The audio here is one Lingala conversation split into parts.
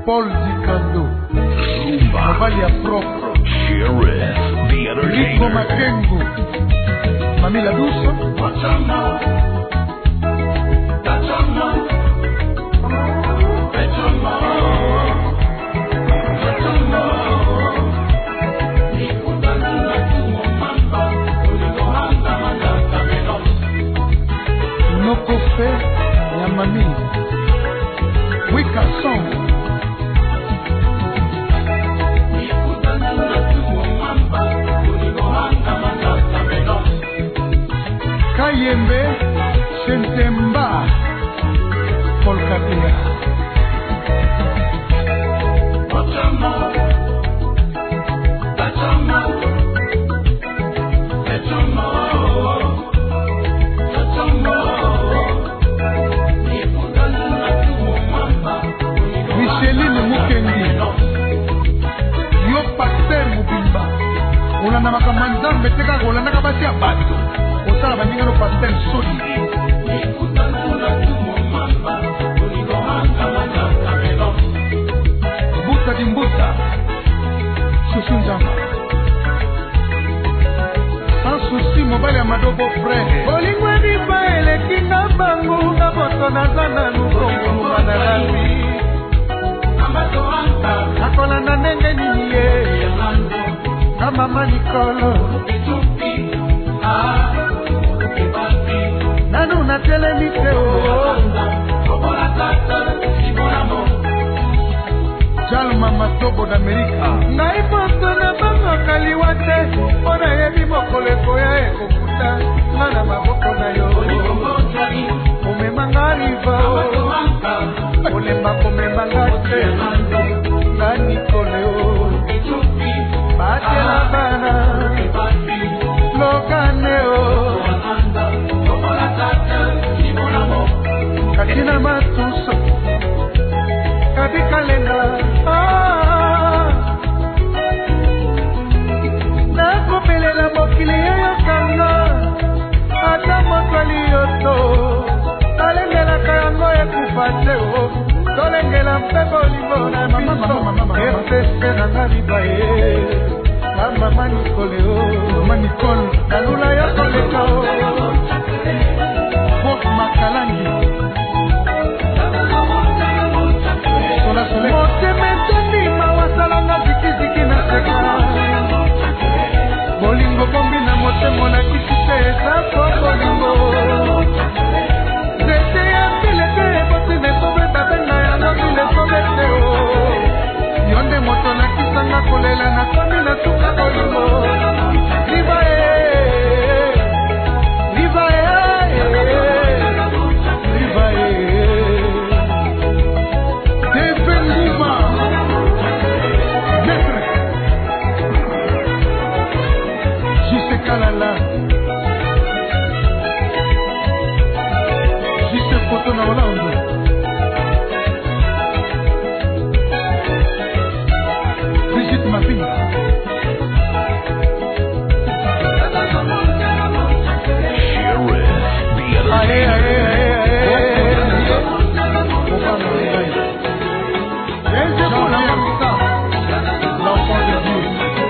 Paul Dikando, Mobali ya propre, Rico Makengo, Mami la douce, Nokofe ya Mami, Wika Song, Kayembe, Sentemba, Polkatea, Micheline Mukendi, Yo Pasteur Mubimba, Olanda Makamanza, Meteka Olanda Kabatia Bato, Osala Bandingano Pasteur Sodi, Buta Dimbuta, Susunjama, Sans souci, Mobile Amado Frère, Olingwe Dipa, Elekinga Bangu, Kaboto Nazana, Nukongo, Manarabi, Akolanda Nenge Niye, Kamama Nikolo, Nanu Natele Mikeo, Jalma Matobo d'America, Naiposto na Bango Kaliwate, Ona Yebi Mokoleko ya Ekokuta, Nana Maboko na yo, Omemanga Riva, Olemba Komemanga Te, Nani Koleo, Batela Bana, Lokaneo, Katina Matuso, Kabikalena, Nakopelela mokili ya kanga, Ata mokali yoto, Alengela kayango ya kufateo, Tolengela mpebo limona biso, Ertese na ngalibaye, Mama Nicoleo, Mama Nicole, Kalula ya kolekao, Bok Makalangi, Motemeteni mawasalanga ziki na seka, Bolingo bombi na motemo na kisite Sako bolingo Zete ya pilete Bote ne sobe tabenga ya nabile sobe teo Yonde moto na kisanga kolela na komi na suka bolingo Liba Liba Liba Defenduma Maître Jise Kalala Jise Koto na Hollande Brigitte Mapinga L'enfant de Dieu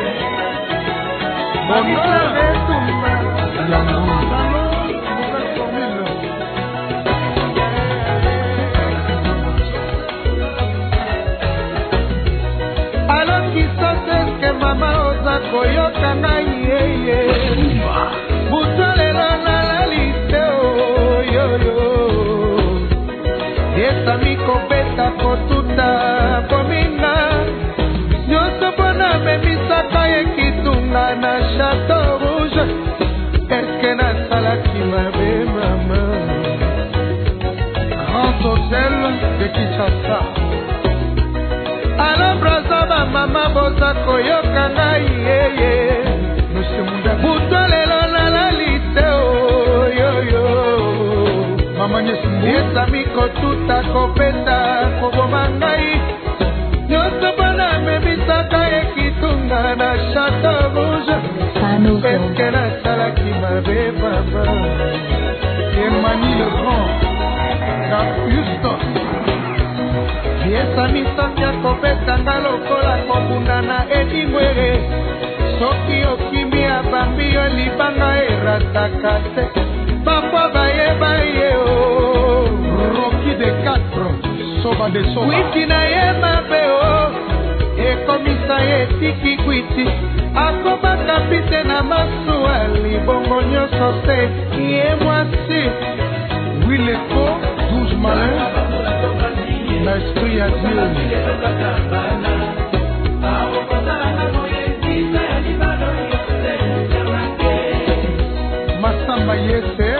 alors qui sait que maman osa koyoka ngai yeye butalelo na la liste oyoyo yesami kobeta kotuta kominga nyonso mpona memisaka ye kitunga na Chateau Rouge eske nasalaki mabe mama Grand Hôtel de Kinshasa alors braza bamama boza koyoka ngai yeye butalelo na la liste oyoyo yesami kotuta kopeta koboma ngai nyonso mpona memisaka ye kitunga na Chateau Rouge eske nasalaki mabe papa Emmanuel Le Grand na Houston misoki ya kobetanga lokola kobunda na edimwere soki okimi ya bambi yo libanga erataka te bakwa bayeba ye o Rocky de 4 soba de soba wiki na ye mabe o ekomisa ye tiki kwiti akoba kapite na masuwa libongo nyonso te ye mwasi wileko 12 malin na esprit ya Dieu Masamba yese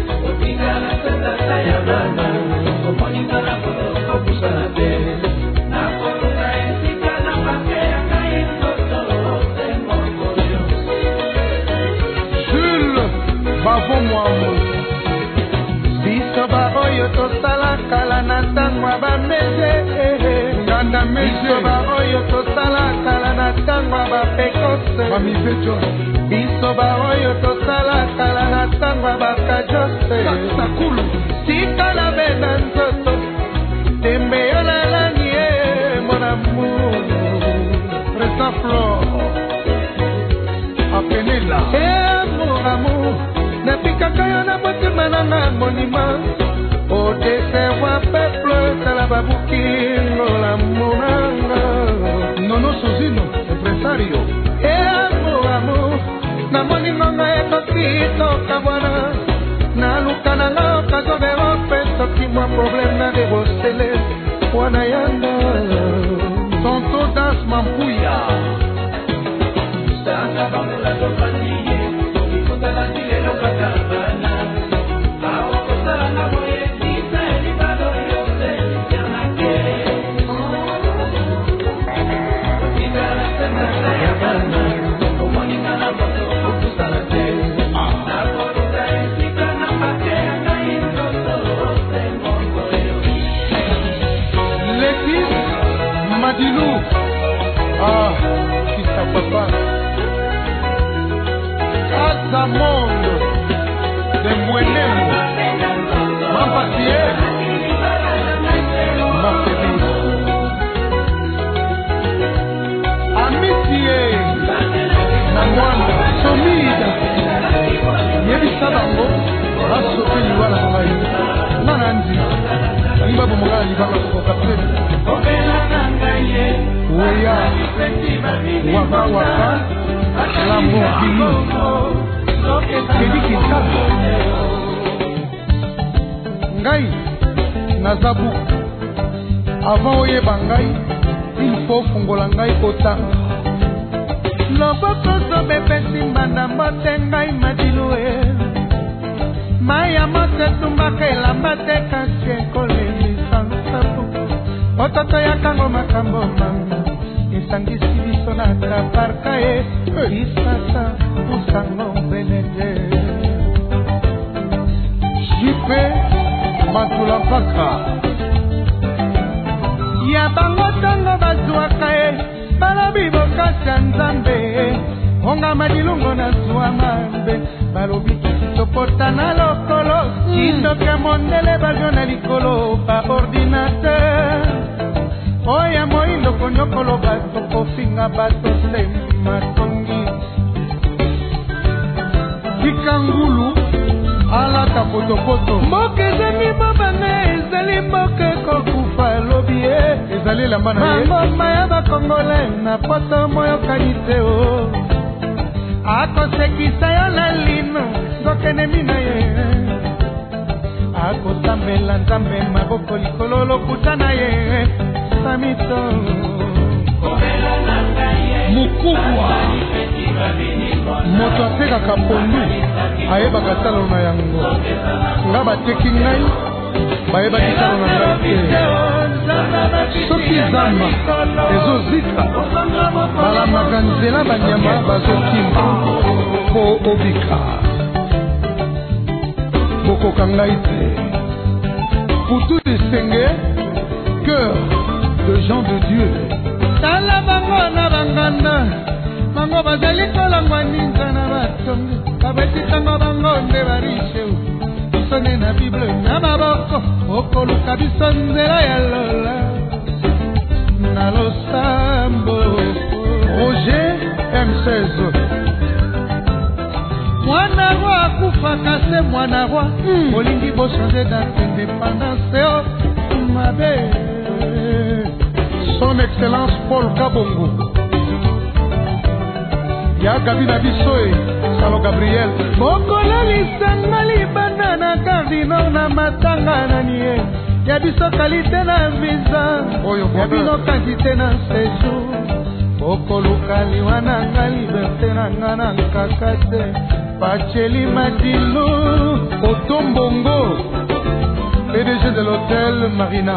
Jules Bavo Mwambo biso baoyo tosala kala na ntango ya bameze nganda biso baoyo tosala kala na ntango ya bapekose biso baoyo tosala kala na ntango ya bakajose tika na bena nzoto tembe yo lalani ye mon amour Presa Flor apenela mon amour napikaka yo na motema nanga monima odesewa peuple tala babukingo la monanga nono sozino empresario amour namoningonga ekokitoka bwana naluka nanga okazobero mpe soki mwa probleme na debosele wana yanga tonto das mampuya sanga bamela tofaniye ikutala tilelo kakabana awakosala na moye tisa elibalo yose yanake ikala sena sayabana omoningana moto okusala te nakoluka esika na make yangai nzoto ose mongoyo Letis Madilou kisa papa Monde de Mouenem Mampassier Marquevis Amitié Namwanda Somida Yebisa bango Asope liwala mbayi Nanandi Aliba bomogala libanga kokapele Weya Waka waka Lamborghini Kedi Kinshasa Ngai Nazabu Avant oyeba ngai Il faut fungola ngai kota Loboko zobe pesi mbanda mbote ngai madilue Maya mote tumbaka elamba te kasi ekolemisa nsapu Ototo ya kango makambo manga Esangisi biso na traparka e Isasa usango benede Jipe Matula Mpaka Ya bango tongo bazuaka e Balobi bokasi ya nzambe Onga madilungo na zuwa mambe Balobi kisopota na lokolo Kindoke mondele bazio na likolo Ba ordinateur Oya moindo konyokolo bato kofinga bato sema tongi Kikangulu alata potopoto Mboke zemi babane ezali mboke kokufa lobi ezali lamba na ye Mamboma ya bakongole na poto moyo kanite o Akosekisa yo na lino zokenemi na ye Akosambela nzambe maboko likolo lokuta na ye Samito Mukubwa Moto atekaka pondu ayebaka talo na yango nga bateki ngai bayebaki talo na ngai te soki zamba ezozika balamaka nzela banyama bazokima po obika bokoka ngai te putu esenge cœur de gens de Dieu tala bango na banganda bango bazali kolangwa ninza na batongi babetitango bango nde barishe bisone na bible na maboko okoluka biso nzela ya lola na losambo Roger M16 mwana roi akufaka se mwana roi olingi bochange date indépendance mabe son excellence Paul Kabongo ya gabi na biso Salo Gabriel bokola lisanga libanda na Cardinal na matanga na nie ya biso kalite na visa ya bino quantité na séjour bokoluka liwa na nga liberté na nga na nkaka te Pacheli Madilu Otombongo PDG de l'hôtel Marina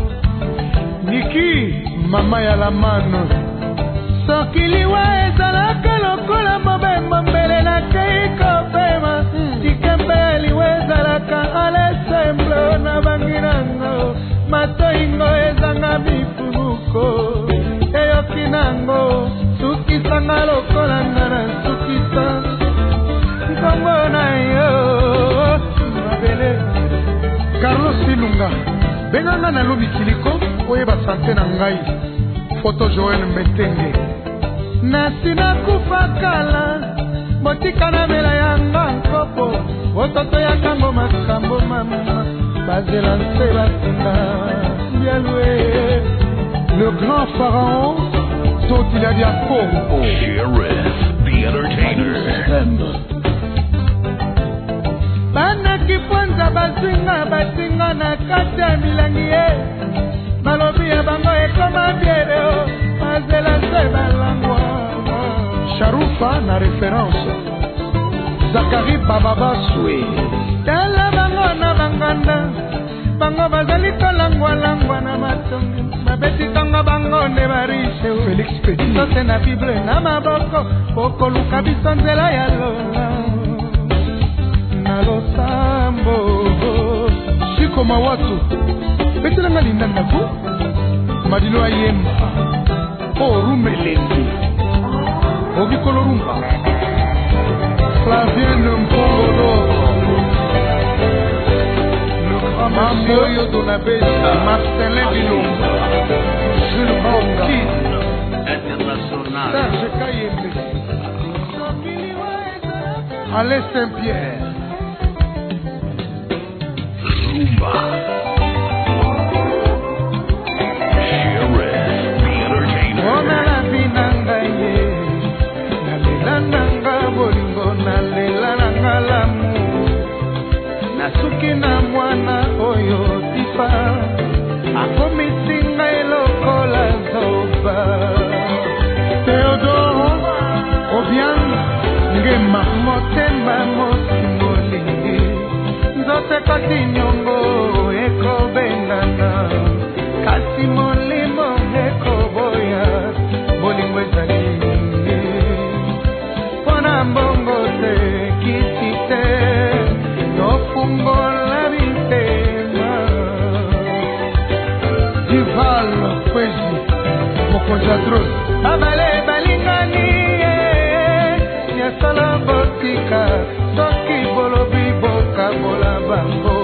Niki Mama ya la mano Sokiliwa ezalaka lokola mobembo mbele na keiko pema Tikembe liwa ezalaka ale semble na banginango Matoingo ezanga mifunuko Eyokinango Sukisanga lokola ngana sukisa Kongo na yo mabele Carlos Silunga benganga na lobi kiliko oyeba sante na ngai Foto Joël Metenge Nasina kufakala Motika na mela yanga nkopo Ototo ya kango makambo mama Bazela nse batinga Bialwe Le grand pharaon Totila Diako Sheriff the Entertainer Bana kiponza basinga na kati ya milangi Balobi ya bango ekoma biere Mazela se balangwa Sharufa na référence Zakari Bababa Swe Tala bango na banganda Bango bazali kolangwa na matongi Mabeti kongo bango ne barishe Félix Petit Sote na Bible na maboko Poko luka biso nzela ya lola Na losambo Shiko mawatu Betela nga linda ndako Madino ayemba O rumelendi Ogikolo rumba Flavien Mpolo Le grand monsieur Donabesa Marcelin Bilomba Jules Bokid International Serge Kayembe Alain Saint-Pierre Zumba Sheriff the Entertainer Omela binanga ye Nalela nanga bolingo Nalela nanga lamu Nasuki na mwana oyo tipa Akomisinga elokola zoba Theodoro Obiang Ngema Motema Mosimolingi Nzote kati nyongo eko bengana Kasi molimo eko boya Bolingo ezali Pona mbongo te kiti te Nofungo la bitema Dival Kwezi Mokonjadros Abale balingani Nyasala botika Soki bolobi boka bola bango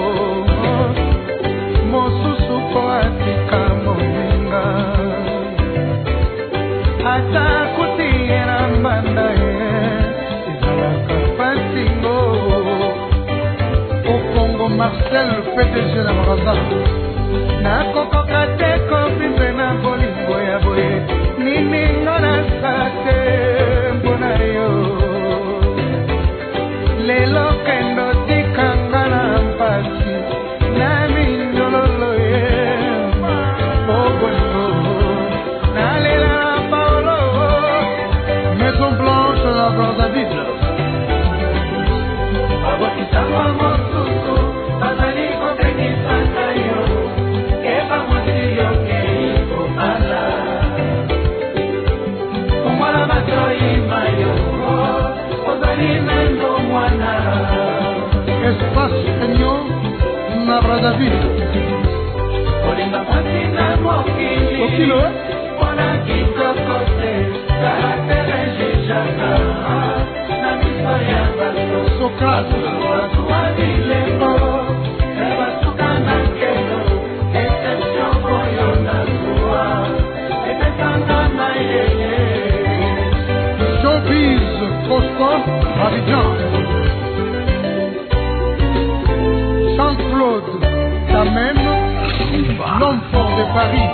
Mosusu ko atika moninga Ata kutiera mbanda Izalaka pasingo Okongo Marcel PDG na Maraza Nakoko kateko pimbe na bolingo ya boye Niningo na sate mbona yo Lelo kendo tikanga na mpasi Na minyololo ye Ogongo Na lela na paolo Maison Blanche la Brazzaville Abokitangwa mosusu Bazali kopekisana yo Keba musi yo keiko ala Kumwala batoi mayo Ozali mendo mwana Espace Agnon na Brazzaville Olinga pati na mokili Okilo Mwana kitoko te Karatere jejaka Na miso ya bato Sokrate Watuwa bilembo Ebasuka na keno Exception boyo na suwa Abidjan. Jean-Claude Tamen, l'homme fort de Paris.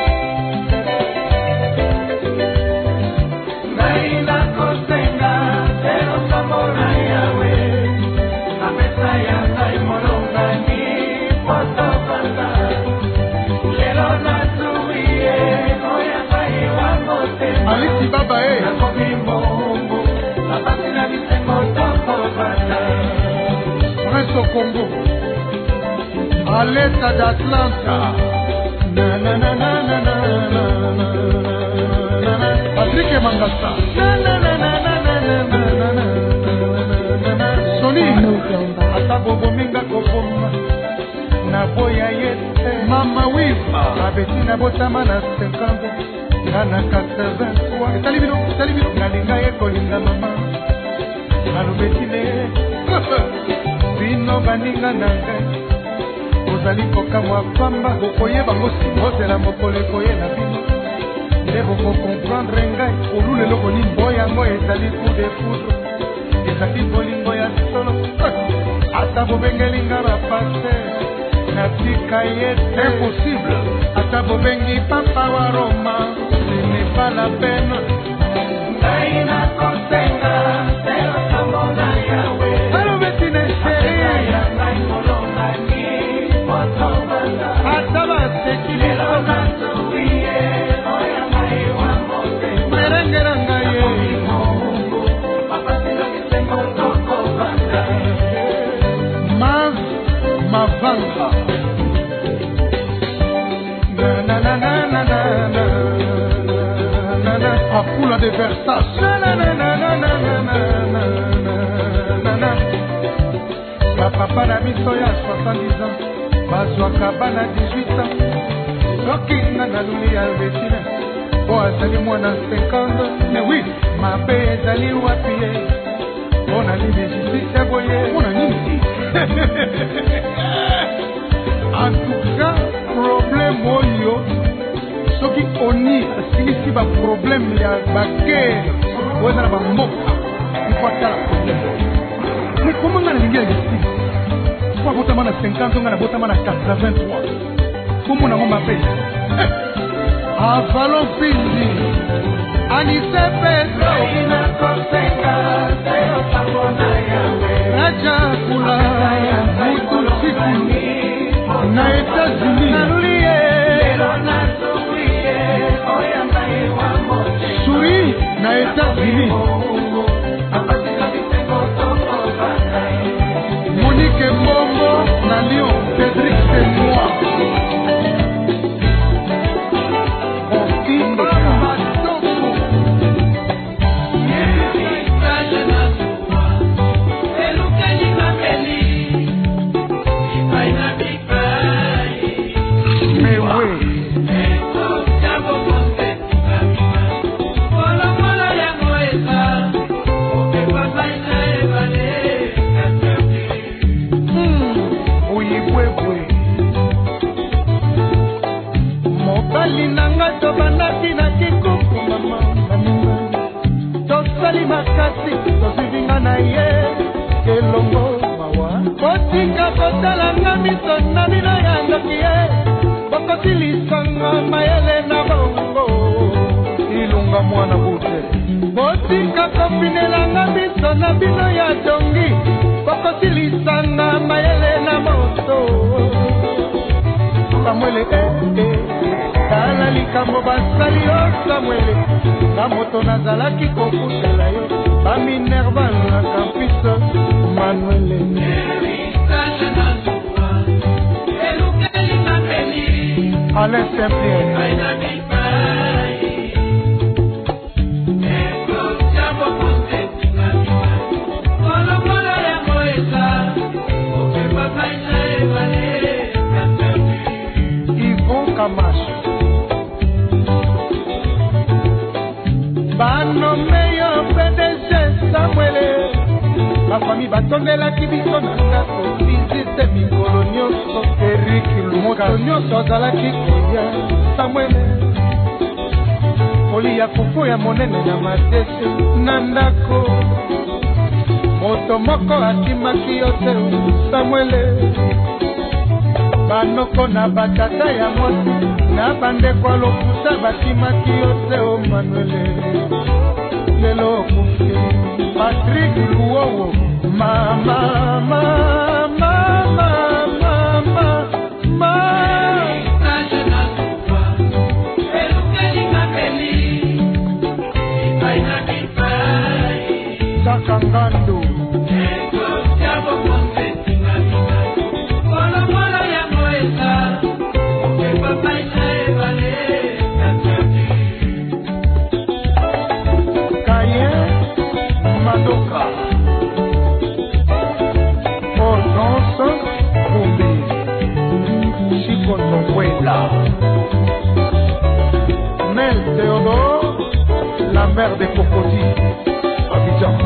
Naina kosenga, pero samona yawe. Amesa ya ngai molonga ni poto banda. Lelo na tuye, oya ngai wa mote. Alisi baba e. Nakomi mongo, abasi na bisengo toko banda. Prince au Congo. À l'état d'Atlanta. Na na na na na na na na. Patrick Mangasa. Na na na na na na na na na. Sony. Ata bobo minga kokoma. Na boya yete. Mama wifa. Abetina botama na 50. Na 83. Talibino. Nalinga yekolinga mama. Alobetine. Bino baninga nanga. Ozali kokamwa pamba bokoyeba ngosi ozela mokolo koyena bino nde boko comprendre ngai olule loko nini boyango ezali coup de foudre ezali bolingo ya solo ata bobengeli nga bapase natika ye impossible ata bobengi papa wa Roma ce n'est pas la peine ngai nakosenga selo samona yawe alobetine sheri ngai molonga ni ataba sekilelo natuye oya mai wa mote merengera ngaye papasina kisengo toko banda mavanga na na na na na na na akula de Versace na na na na na na na na papa na biso ya 70 ans bazwaka bana 18 ans soki nga naluli Albertine po azali mwana 50 mais oui mabe ezali wapi ye mpona libisisi eboye mpona nini en tout cas problème oyo soki oni asilisi baproblème ya bagere oyo eza na bamboka ikwatala problème mais koma nga nalingi alesisi po abotama na 50 nga nabotama na 83 komona ngo mabe avalo pindi anise peso inakosenga seo pamona yawe raja kula mutu siku na Etats-Unis nalulie lelo nasuie oyambaye wa mote suri na Etats-Unis Monique Mbongo na Lyon Cédric c'est moi linanga to bandaki na kikuku mama tosali makasi tosivinga na ye elongo mawa kotika kotalanga miso na bino ya ndoki ye bokosilisanga mayele na bongo ilunga mwana bute botika kopinelanga miso na bino ya dongi bokosilisanga mayele na moto Samuel tala likambo basali yo Samuel na moto nazalaki kokutela yo baminerva na campus Manuel Alain Saint-Pierre Kamash Bano meyo PDG Samuel la famille batondelaki biso na ndako visite mikolo nyonso Eric Lumoto nyonso azalaki koya Samuel kolia fufu ya monene na matese na ndako moto moko akimaki yo te Samuele. Banoko na batata ya mwasi na bandeko lokuta bakimaki yo te Manuele. Lelo okufi Patrick Luowo mama Sakangando Kaye Madoka Ordonce Bombe Chicotonguela Mel Théodore, la mère des crocodiles, Abidjan.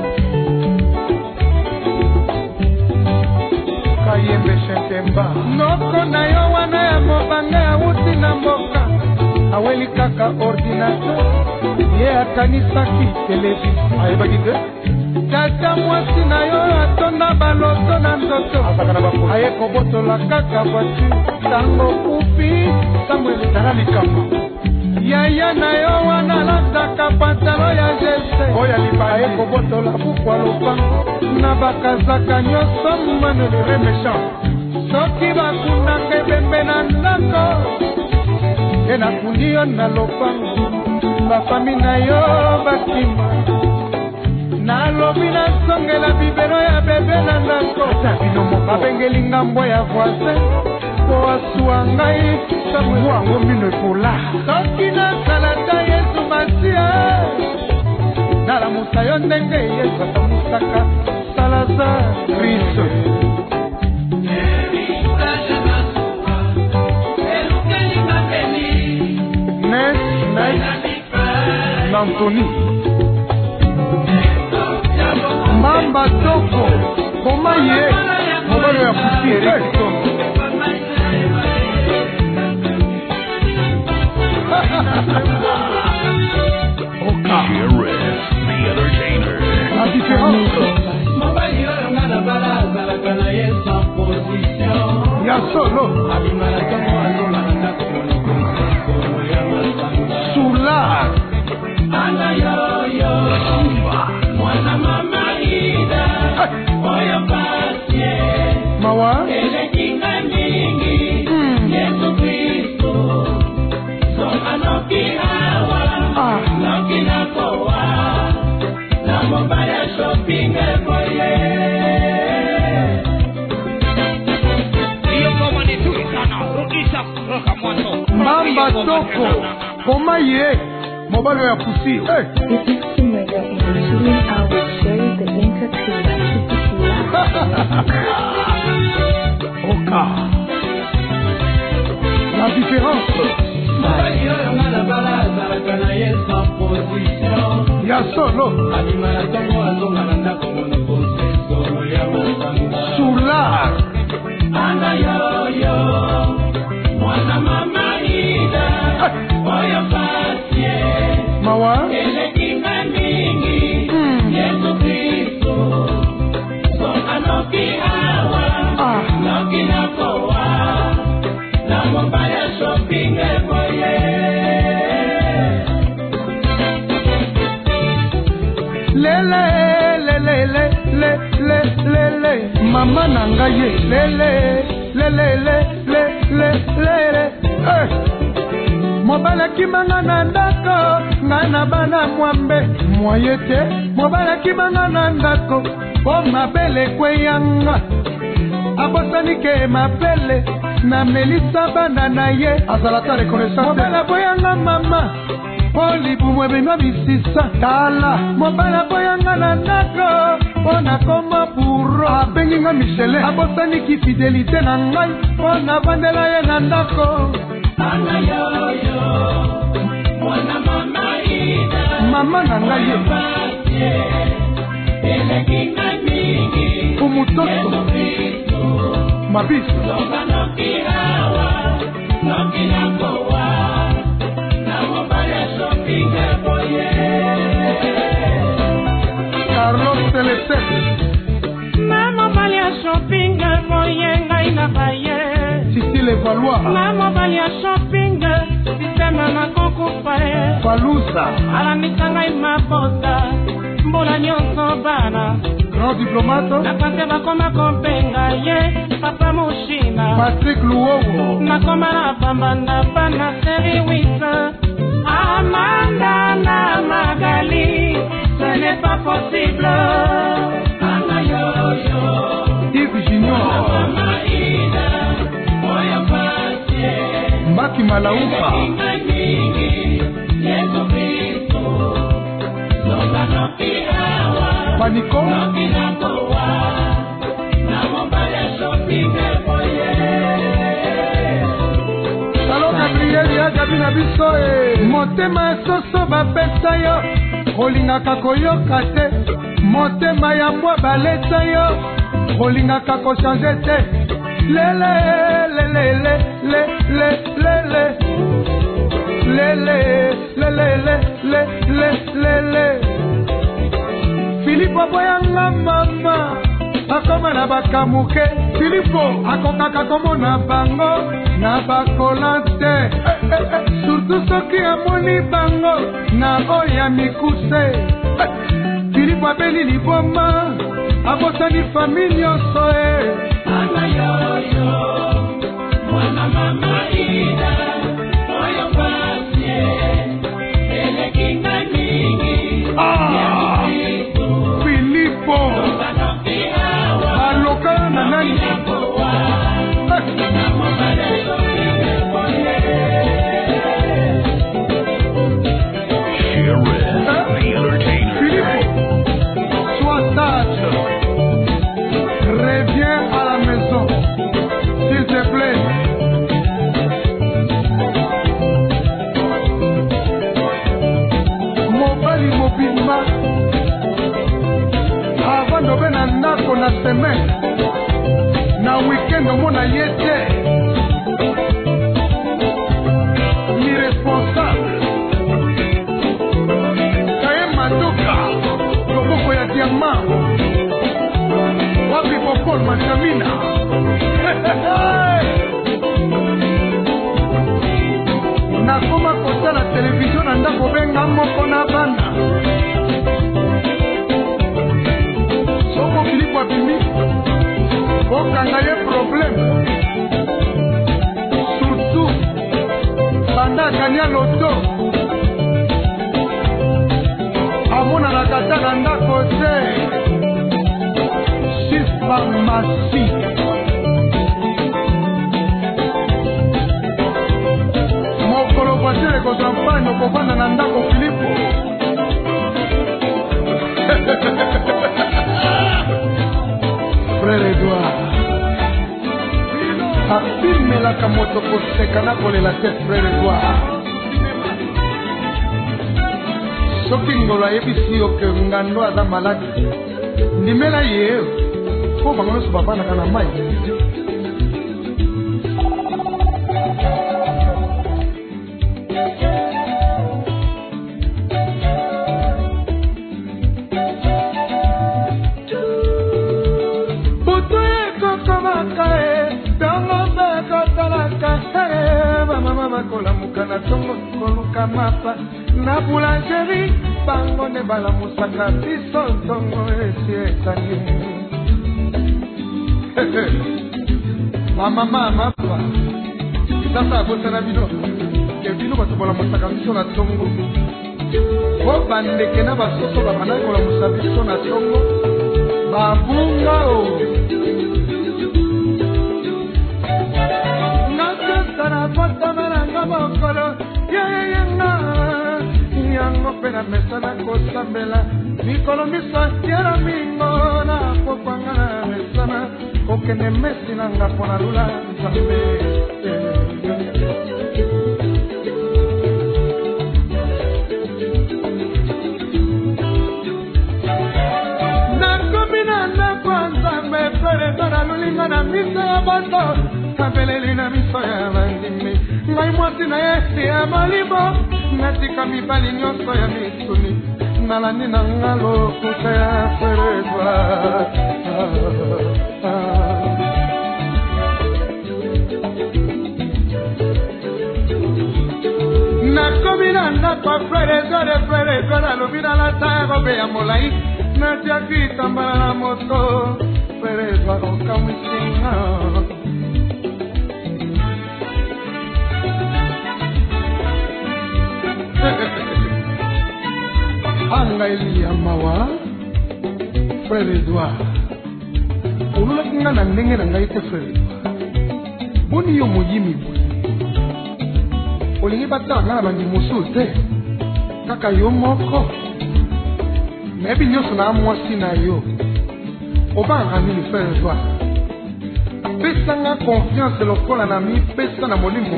Kayembe Shetemba noko na yo wana ya mobanga ya uti na mboka aweli kaka ordinateur ye akanisaki televizio ayebaki te tata mwasi na yo atonda baloto na nzoto aye kobotola kaka voiture tango kufi Samuel tala likambo yaya na yo wana lataka pantalo ya jese oya libaye kobotola bukwa lopango na bakazaka nyonso Manuele méchant soki bakundaka ebembe na ndako e nakundi yo na lopango bafami na yo bakima nalobi nasongela bibero ya bebe na ndako babengeli ngambo ya voisin po asuwa ngai samuwango mino epola soki nasalata Yesu Masia nalamusa yo ndenge Yesu atamusaka Salazar Kristo Anthony Mamba Toko Komaye Mobalo ya Kusire Sheriff, the entertainer. La différence Ya solo Soula Mwana mama ida oyo pasie Mawa elekinga mingi Yesu Kristo Soma noki hawa Noki nakowa Na mobaya shopping moye Iyo koma ni tui sana Rukisa kuroka mwanto Mamba Toko Komaye Mobalo ya Pusi It is similar in the Chilean hours share the Oka La différence Ya solo Soula Ana yo Mwana mama ida Oyo pasie Mawa elekinga mingi Yesu Kristo Soma noki hawa Noki nakowa Na mobaya shopping moye Lele Mama nangaye Lele Mobala kimanga na ndako Ngana bana mwambe Mwayete Mobala kimanga na ndako Po mabele kwe yanga Abosani ke mabele Na Melissa bana na ye Azalata reconnaissance Mobala boyanga mama Oli bumwebe nwa bisisa Tala Mobala boyanga na ndako Ona koma puro Abengi nga Michele Abosani ki fidelite na ngai Ona bandela ye na ndako Ana yo Mwana mama ida Mama na ngai ye elekinga mingi Umutoto Mabisi Soma noki hawa Noki nakowa Na mobaya shopping moye Carlos le sait. Maman balia shopping moyen ngai na baye. Titi les Valois. Maman balia shopping système na kokupa. Falouza. Ala mitanga imapota. Mbola nyonso bana. Grand diplomate. Na kante bakoma kompenga ye papa Mushina. Patrick Louowo. Nakoma na bambanda bana série 8. Amanda na Magali. Ce n'est pas possible. Yves Junior. Mbaki Malaupa. Panico. Salon Gabriel ya Gabina biso motema soso bapesa yo olingaka koyoka te motema ya mbwa baleta yo olingaka kochange te lele lele lele lele lele lele lele lele Philippe boyanga mama akoma na bakamuke Philippe akokaka komona bango na bakolante surtout soki amoni bango na oya mikuse Philippe abeli liboma abosani famille nyonso ana yoyo mwana mama ida oyo pasie elekinga mingi Philippe aloka na nani Reviens à la maison, s'il te plaît. Mobali mobimba avant de venir ndako na semaine na weekend mona yete irresponsable kaye madoka loboko ya diamant wapi popol masamina nakoma kotala televizio na ndako benga moko na bana soko Philippe abimi okanga ye problème surtout banda akanya loto amonanaka ta na ndako te pharmacie mokolo voiture ekozampane okovanda na ndako Philippe frère Edouard abimelaka moto koseka na kolela te frère Edouard soki ngolo ayebisi yo ke ngando aza maladi ndimela ye po bango nyonso bavandaka na mai butu ekokomaka ntongo bekotalaka bamama bakolamuka na ntongo koluka mapa na boulangerie bango nde balamusaka biso ntongo esi esangi mama mapa sasa akosana bino ke bino bato bolamusaka biso na ntongo po bandeke na basoso babandaki kolamusa biso na ntongo babunga o nakosana kotamelanga mokolo yeyenga yango mpe na mesa nakosambela mikolo miso tiela mingo na kokwanga na mesana kokende mesi nanga mpo na lula nzambe nakomi na ndako ya nzambe peleko na lulinga na miso ya bato kabeleli na miso ya bandimi ngai mwasi na yesi ya molimo natika mibali nyonso ya misuni nalandi na nga lokuta ya feredwa nakomi na ndako feredwa nalobi nalata ya kobe ya molai natiaki tambala na moto feredwa okamwisinga anga elia mawa frère Edouard olula kinga na ndenge na ngai te frère Edouard boni yo moyimi boye olingi batala nga na bandi mosusu te kaka yo moko nayebi nyonso na mwasi na yo obanga nini frère Edouard pesanga confiance lokola na mipesa na molimo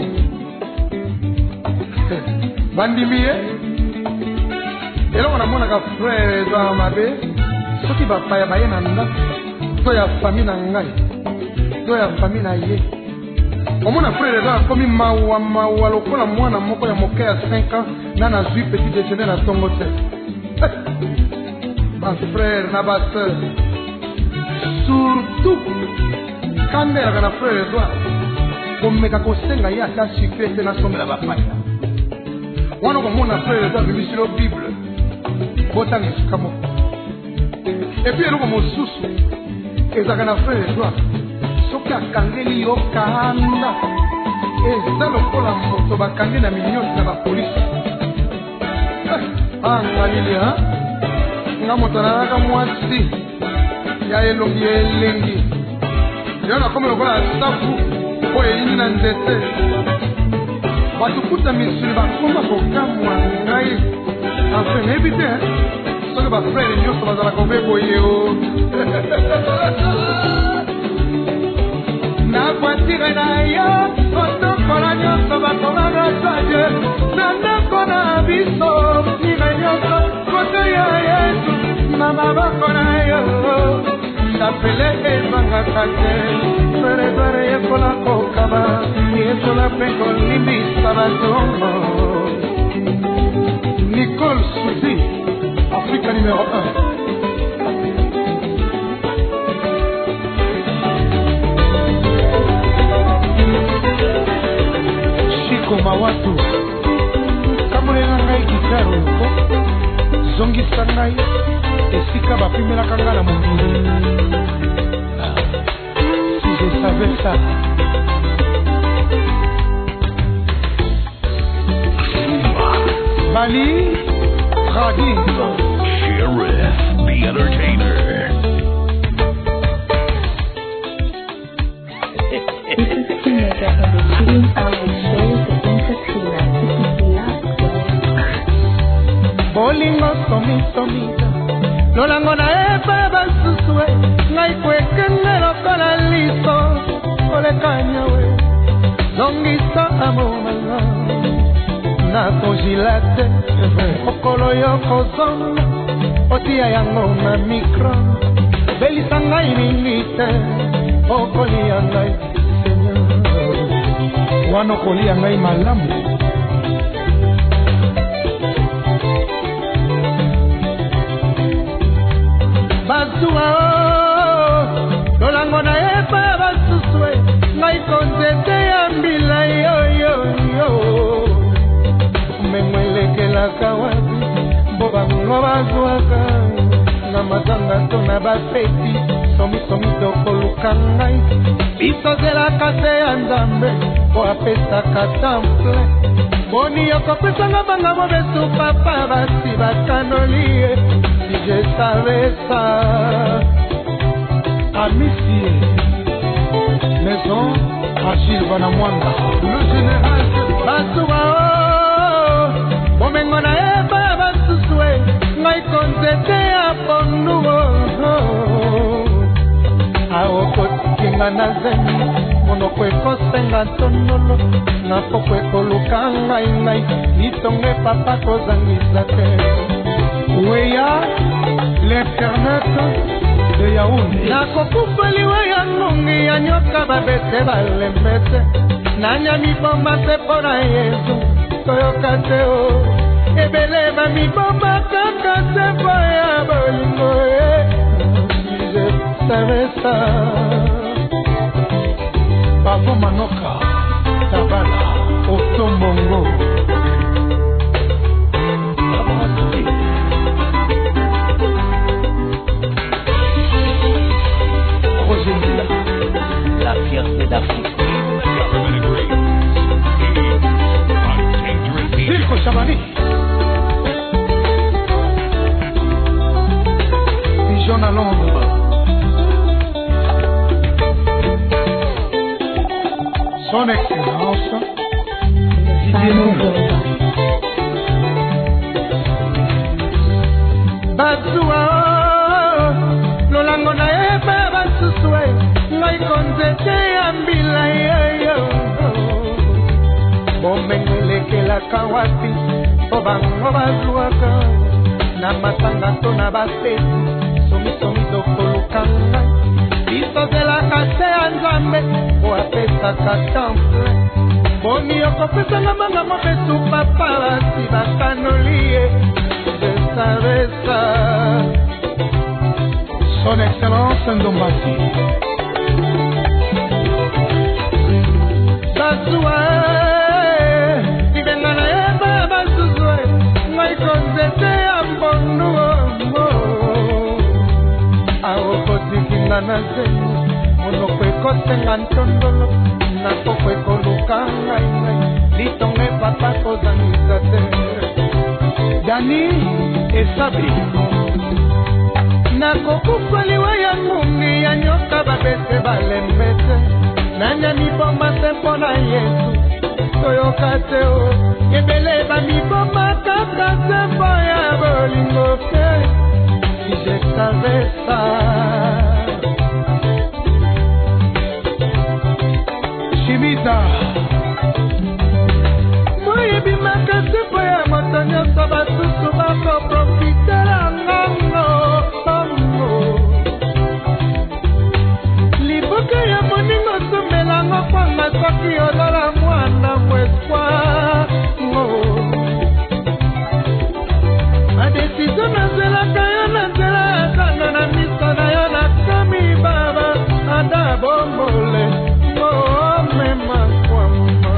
bandimi ye eloko namonaka frère Edouard mabe soki bapaya baye na ndako to ya fami na ngai to ya fami na ye omona frère Edouard akomi mawa lokola mwana moko ya moke ya 5 ans na nazwi petit déjeuner na ntongo te bafrère na baseur surtout kandelaka na frère Edouard komeka kosenga ye ata sucre te nasombela bapaya wana komona frère Edouard bimisilo bible botanga esika moko epuis eloko mosusu ezalaka na frère Edouard soki akangeli yo kanda eza lokola moto bakangi na minyoti na bapolisi angalilia nga moto analaka mwasi ya elongi elengi yo nakomi lokola safu oyo eyini na nzete bato kuta misuni bakoma kokamwa ngai enfin nayebi te soki bafrere nyonso bazalaka obe boye o na kwatire na yo otokola nyonso bakomaka saje na ndako na biso mire nyonso kote ya yesu na maboko na yo chapele ezangaka te feredware yekola kokaba yekola mpe kolimbisa bazongo Nicole Souzy, Afrique numéro 1. Chico Mawatu, kamulela ngai gitare ko, zongisa ngai, esika bapimelaka nga na mokili. Si je savais ça. Bali Radin Sheriff the Entertainer. This is Kinega and the chilling out with Sherry the Entertainer. Bolingo somi Lolango na eba basusue ngai kwekenge lokola liso olekanya we zongisa amomanga na kongilate okolo yo kozonga otia yango na mikro belisa ngai mingi te okolia ngai Seigneur wana okolia ngai malamu bazua lolango na eba basusue ngai konzete ya mbila yo memwelekelaka wapi mbo bango bazwaka na matanga to na bapeti somisomi tokoluka ngai bisozelaka se ya nzambe po apesaka temple boni okopesanga banga mobesu papa basi bakanoli ye si je savais ça amisie maison Agile Vanamwanda le général basuwa Omengo na eba basusue ngai konzete ya ponduo aoko kinga na zemi monoko ekosenga tondolo na poko ekoluka ngai itonge papa kozangisa te weya l'internet de Yaoundé nakokufeli weya nungi ya nyoka babete balembete nanyami bomba te mpona Yesu toyoka te o ebele bamiboma kaka sembo ya bolingo. Si je savais ça. Pavo Manoka Tabala Otomongo Rosemilla, la fierté d'Afrique. Silko Chabani Pigeon à Londres. Son Excellence Batsua Lolango na eba batsusue Ngai konzete ambila yo Bomengelekela wapi Obango bazuaka Na matanga tona baseti Somi dokolukanga Isozela kase anzambe Oapesaka temple Boni okopesa na manga mobesu papa Basi bakanolie Je savais ça. Son Excellence Ndombasi Basua Ibengana eba basuzwe Ngai konzete ambonu Aokotiki na zenu Monokwe kosenga ntondolo Nakokwe koluka ngai Litonge papa kozangisa te Dani Esabi Nakokufaliwa ya mungi ya nyoka babese balembete Nanya mibomba sempo na Yesu Toyoka teo Ebele ba mibomba kaka sempo ya bolingo fe Si je savais ça Shimita Moye bimaka sempo ya motonyo Soba susu bako profitera ngongo Liboke ya moningo sumelango Kwanga soki olola mwana mweswa Adesizo na zela kayo na zela Kanda na miso na yo na kami baba Ada bombole Mema kwa mama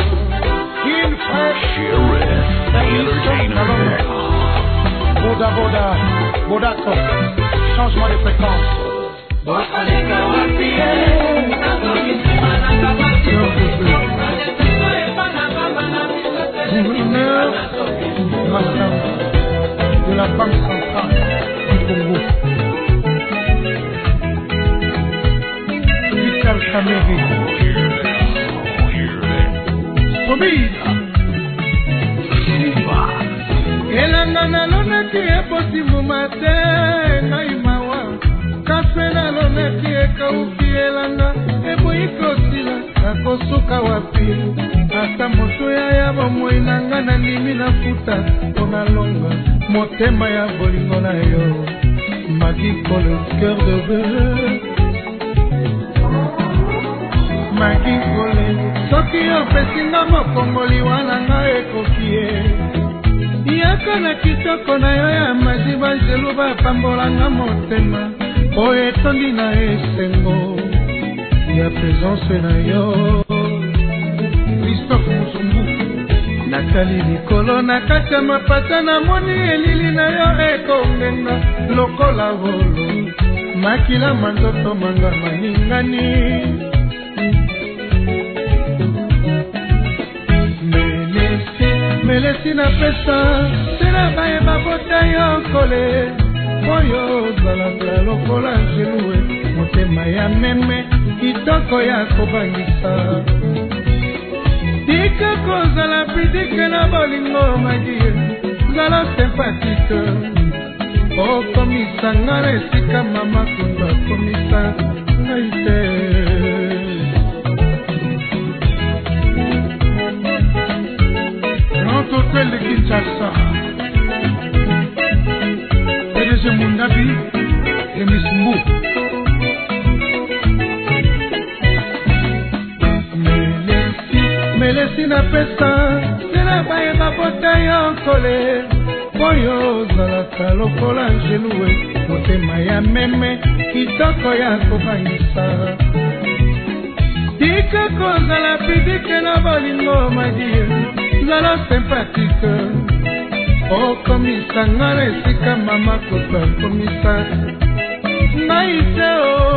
Sheriff, the entertainer. Boda, Bodako, changement de fréquence. Gouverneur Massam de la Banque centrale du Congo. Vital Kameri. Somida. Elanga nalonaki eposimu mate ngai mawa kafe nalonaki ekauki elanga eboyi kosila nakosuka wapi ata moto ya bomoi nanga nandimi nafuta mpona longa motema ya bolingo na yo Magiko le cœur de bœuf Magiko le soki opesinga mokongoli wana nga ekoki ye Yaka na kitoko na yo ya maziba zelu bapambolanga motema oyo etondi na esengo ya présence na yo Christophe Muzungu Natali Nikolo na kati ya mapata na moni elili na yo ekongenga lokola volo makila manzoto manga maningani Melesi na pesa Tena bae babota yo kole Oyo zalaka lokola nzelue Motema ya meme Kitoko ya kobangisa Tika kozala pidike na bolingo magie Zala sympathique Okomisa ngana esika mama kunda komisa Ngaite Hôtel de Kinshasa PDG Mundabi et Miss Mou Melesi na pesa Sena bae babota yo kole oyo ozalaka lokola ngelue motema ya meme kitoko ya kobangisa tika kozala pidike na bolingo madie zala sympathique okomisanga na esika mama koto akomisa ngai te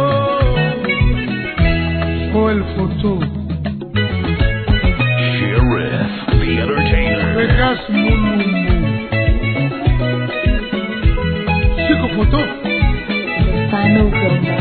Joel Photo Sheriff the Entertainer Vegas Mulumbu Chico Photo The final romance.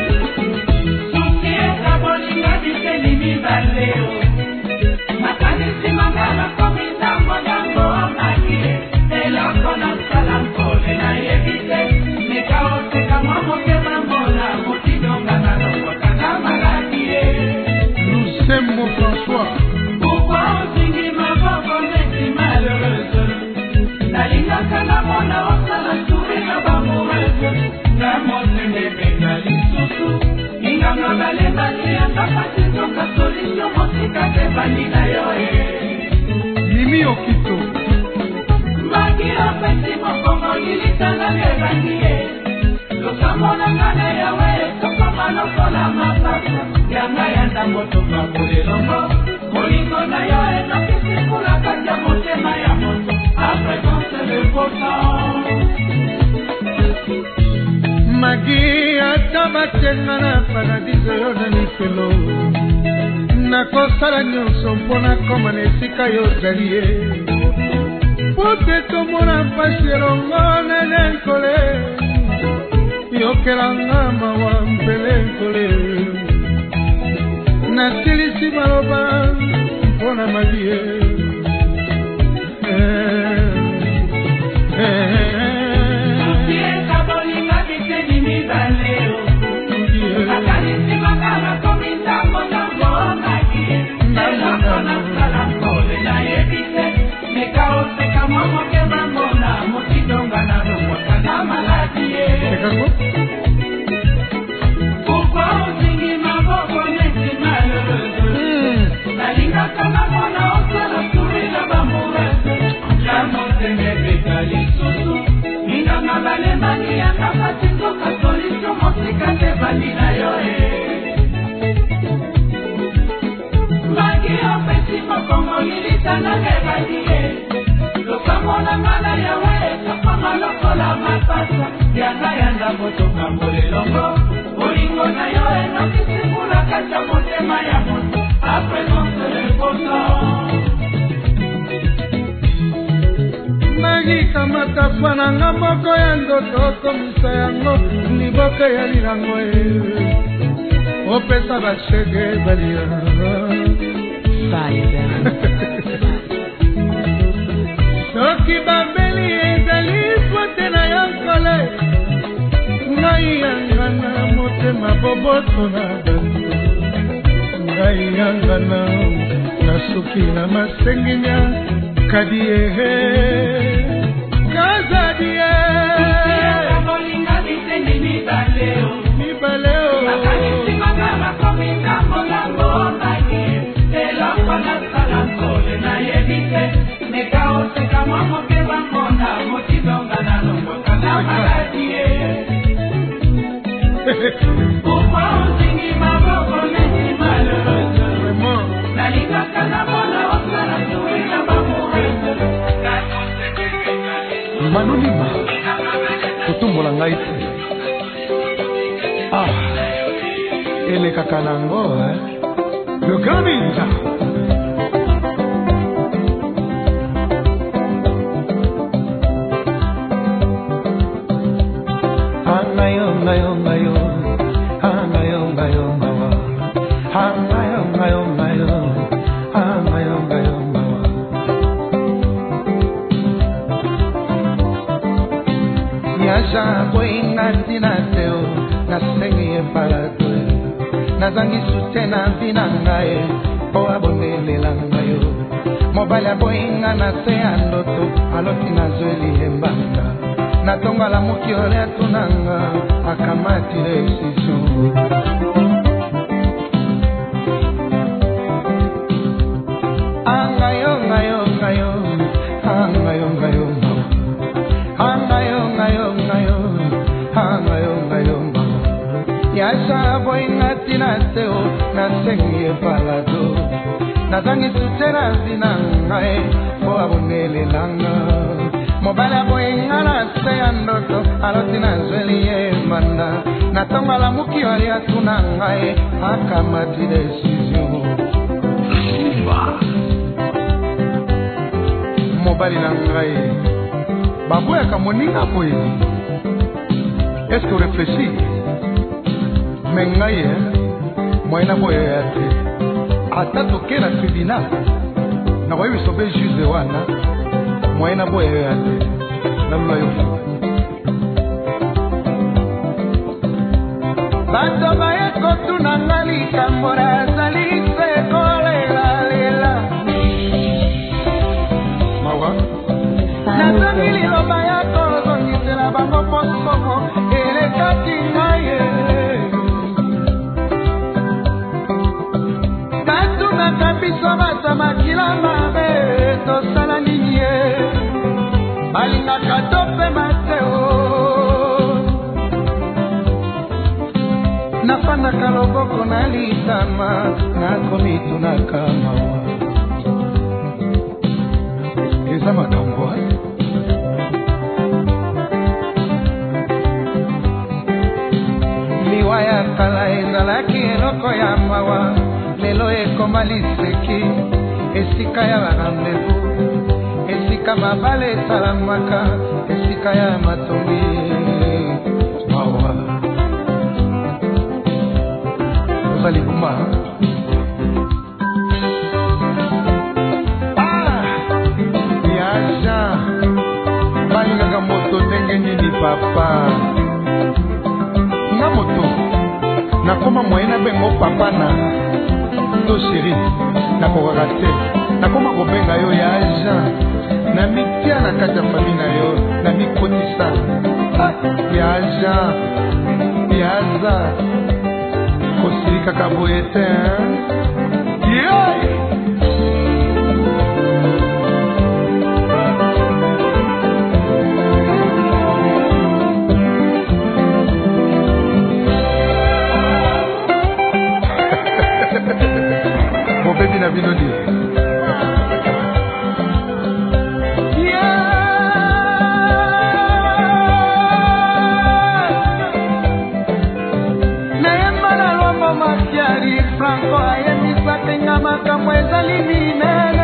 Lucembo François pourquoi osingi maboko neti malheureuse nalingaka na mona osala sourire bamoureuse nga motende pena lisusu inganga balembaki yangapasi nzoka solution mosika te bandi na yo Mimi Okito maki opesi mokongo lilitanga lebandi ye lokambolanga na yawe ekokoma lokola mapasa yanga ya ntango tokabulelongo molingo na yo enokisikola kati ya motema ya moto afréquence le potan magi ata batenga na paradise yo na lifelo nakosala nyonso mpona koma na esika yo ozali ye po te tomona mpasi elongo nene nkole yokelanga mawa mpele nkole nasilisi maloba mpona magie kamata fananga moko ya ndoto komisa yango liboke ya lirango opesa bashege balia soki babeli ezali fote na yo nkole ngai yangana motema boboto na bato ngai yangana na soki na masenginya kadiehe kazadie mibaleo Manolima kotumbola ngai te elekaka nango le grand ninja angayo ngayo ngayo angayo ngayo mawa angayo ngayo ngayo angayo ngayo mawa yaja boinga tinateo nasengi epalatwe nazangi sutena vina ngaye po abonelela ngayo mobali aboinga na se ya ndoto aloti nazweli embanga natongala mokiole atunanga akamati decision angayo ngayo ngayo angayo ngayo nasengi epalado nazangi sutena zina ngai po abonelelanga mobali aboyenga na se ya ndoto aloti nazweli ye manda na ntongo alamuki wali atuna ngai akamati desizio mobali na ngai baboyaka moninga boye est-ce que réfléchis me ngai moyena boye ya te ata toke na tribunal nakoyebi sobe juge wana moyena boye ya te nalula yo bato baye kotuna nga likambo nazali se kolelalela mawa nazangi liloba ya kozongisela bango posoko elekaki ngai katunaka biso bato makila mabe tosala nini ye balingaka tope mateo nafandaka loboko na litama nakomitunaka mawa eza makambo liwa ya kala ezalaki eloko ya mawa lelo ekoma liseki esika ya barandevou esika mabale esalamaka esika ya matongi mawa oza libuma yaja balingaka moto ndenge nini papa nga moto nakoma moyena bengo papa na to sheri nakokaka te nakoma kobenga yo ya agent na mitia na kati ya fami na yo na mikotisa ya agent ya aza kosilikaka boye te bobebi na bino di nayemba na lombo makiari franco ayemisakenga makambo ezali minene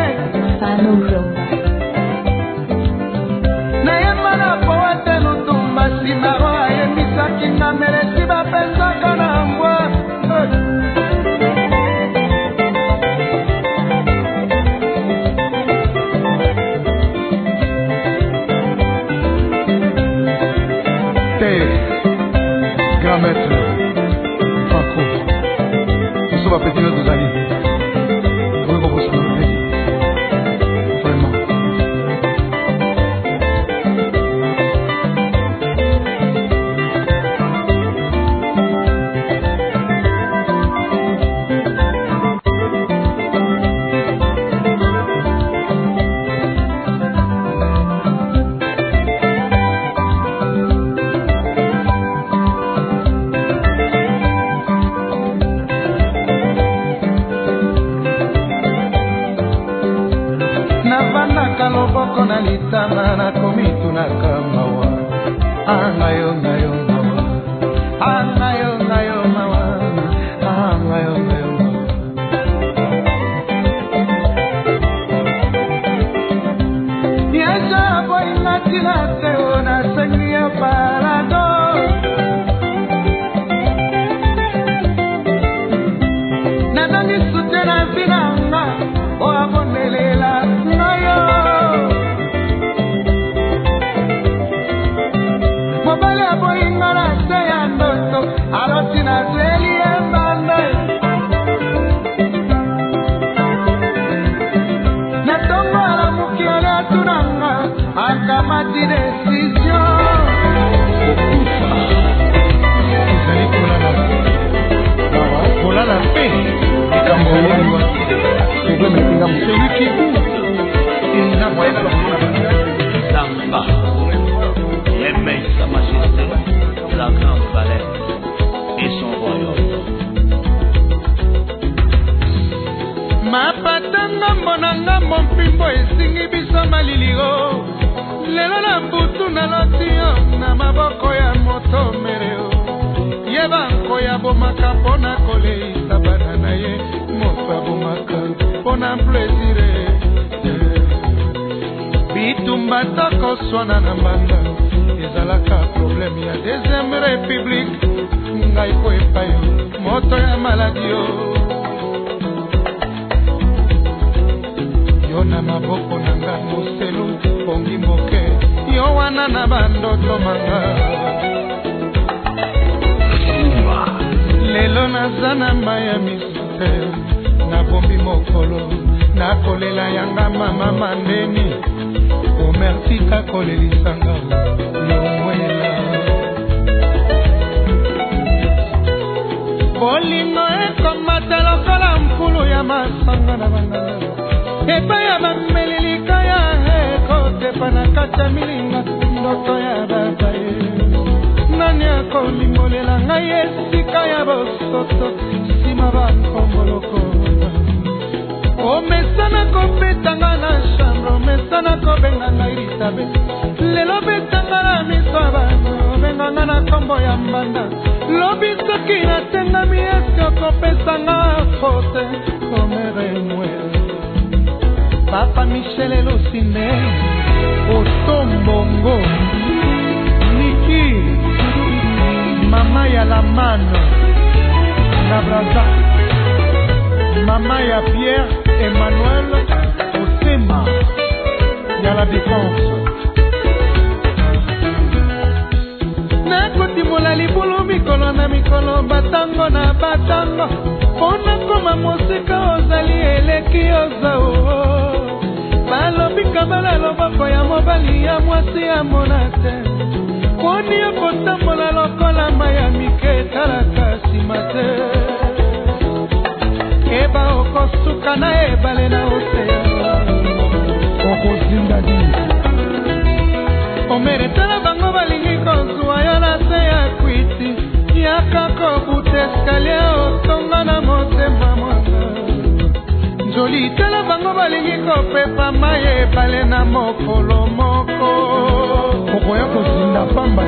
nayemba na poete lutumba simaro ayemisakinga meresi bapesaka na mbwa grand maître Franco nous sommes à petit de nos amis vous comprenez ça vraiment loboko na litama nakomitunaka mawa angayo ngayo mawa angayo ngayo mawa angayo ngayo mawa niaja boinatina teo na sengia parado nadani sutena vinanga oabonelela ngayo mobali aboyinga na se ya ndoto aloti na zweli embande na tongo alamuki ole atunanga akamati desizio ezali kolala mpe likambo olingwa ebemetinga celui qui eza moyena lamba aimait sa majesté, la grande baleine et son royaume. ngambo na ngambo mpimbo esingi biso maliligo lelo na mbutu naloti yo na maboko ya moto mereo yeba nkoya bomaka mpona koleisa bana na ye moto abomaka mpona plaisire bitumba tokoswana na mbanda ezalaka probleme ya deuxième république ngai ko epai moto ya maladi yo na maboko na nga moselu pongi moke yo wana na bandoto manga lelo naza na maya misute nabombi mokolo nakolela yanga mama mandeni omertika kolelisanga yomwela bolingo ekomata lokola mpulu ya masanga na bangala epai ya bamelelika ya ekotepa na kati ya milinga ndoto ya babaye nani akolimolela ngai esika ya bosoto nsima bankomboloko omesana kopetanga na chambre omesana kobenga ngai litabe lelo betanga na miso ya bano obenganga na kombo ya mbanda lobi soki natengami eske okopesanga fote komeremwe papa Michel Elosine otombongo Niki mama ya la mano na braza mama ya Pierre Emmanuel Osema ya la défense nakotimola libulu mikolo na mikolo batango na batango mpona koma mosika ozali eleki ozao balobi kabala loboko ya mobali ya mwasi ya mona te poni okotambola lokola maya mike etalaka nsima te eba okosuka na ebale na osea okozinda di omeretala bango balingi kozwa yo na se ya kwiti yaka kobuta eskalie otonga na motema mwana njoli tala bango balingi kopepa mai ebale na mokolo moko okoya kozinda pamba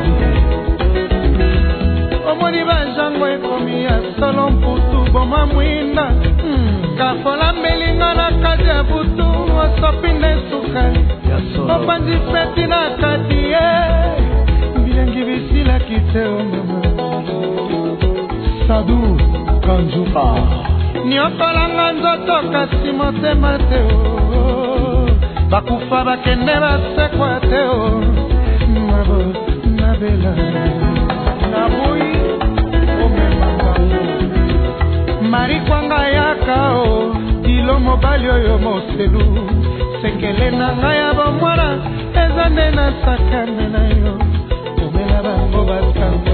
omoni banjango ekomi ya solo mputu boma mwinda kafola mbelinga na kati ya butu osopi nde sukali opanzi feti na kati ye bilengi bisilaki te omama Sadu Kanjuka niokolanga nzoto kasi motema te bakufa bakende basekwa te nabo nabela naboyi omemangango mari kwanga yaka dilo mobali oyo moselu sekele na ngai ya bomwana eza nde nasakane na yo omela bango batanga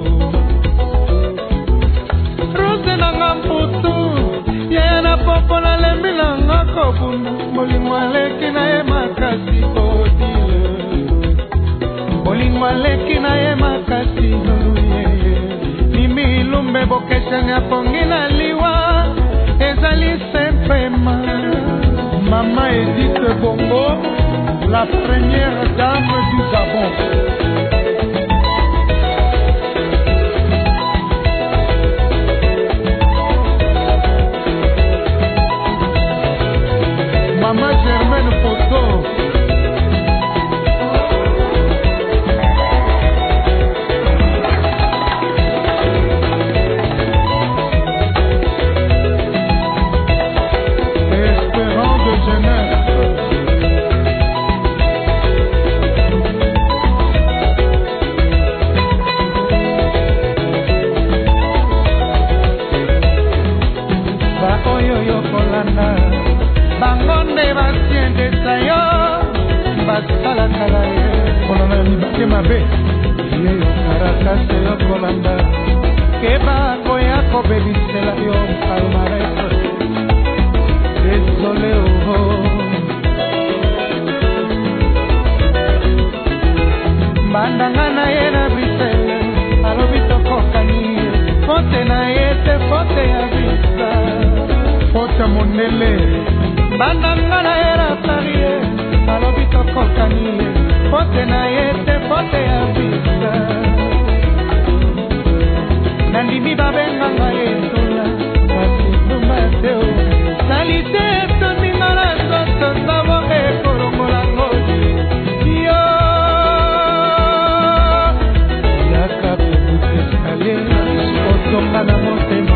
rose nanga mputu yaya na popo na lembi nanga kobunda bolingo aleki na ye makasi odile bolingo aleki na ye makasi yeye mimi ilumbe bokesani apongi na liwa ezali sempema mama Edith Bongo la première dame du Gabon Maman Germaine Photo Espérant de jeunesse Ba oyo yo kolanda bangonde basiendesa yo basalakala ye kolanda libake mabe ye yo karakase yo kolanda keba koya kobelisela yo palmarès désolé mbandanga na ye na Bruxelle alobi tokokani fote na ye te fote ya visa fote monele bandanga na ye na parie alobi tokokani fote na ye te fote ya visa nandimi babenganga etola basinduma teo salite etoninga na nzoto sabo ekolongolango yo yaka pebutesale otonga na motema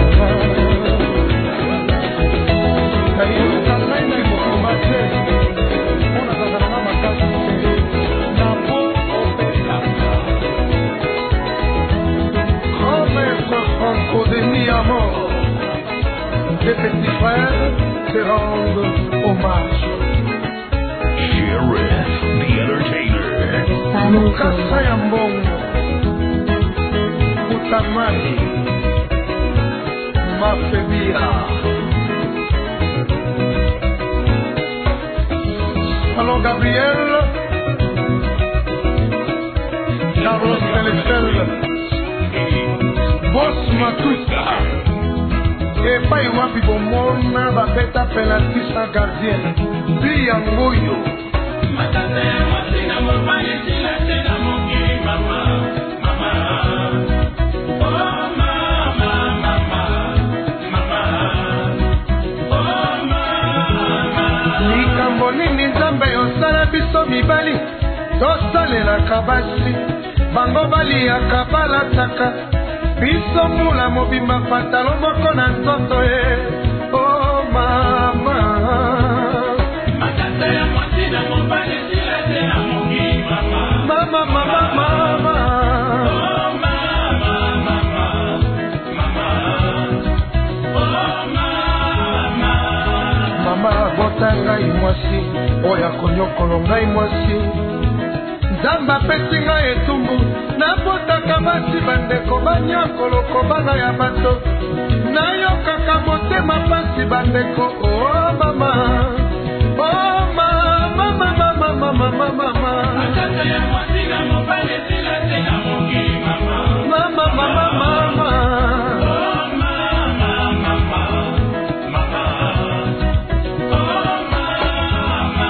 les petits frères se rendent hommage. Sheriff the Entertainer. Lukasa ya mbongo Utamani Mafebia Alors Gabriel Carlos Telefel Boss Matusa epai wapi bomona bapeta penalty sa gardien bi yangoyo matata ya masina mobali sila tena moki mama mama oh mama mama mama oh mama likambo nini nzambe osala biso mibali tosalelaka basi bango baliyaka balataka biso mula mobimba patalo moko na nzoto ye oh mama matata ya mwasi na mobali sila te na moki mama mama mama mama oh mama mama mama oh mama mama bota ngai mwasi oya konyokolo ngai mwasi nzamba pesi ngai etumbu nabotaka basi bandeko banyokolo kobanga ya bato nayokaka motema pasi bandeko oh mama oh mama mama mama mama mama atata ya mwasi na mobali sila te na moki mama mama mama mama oh mama mama mama oh mama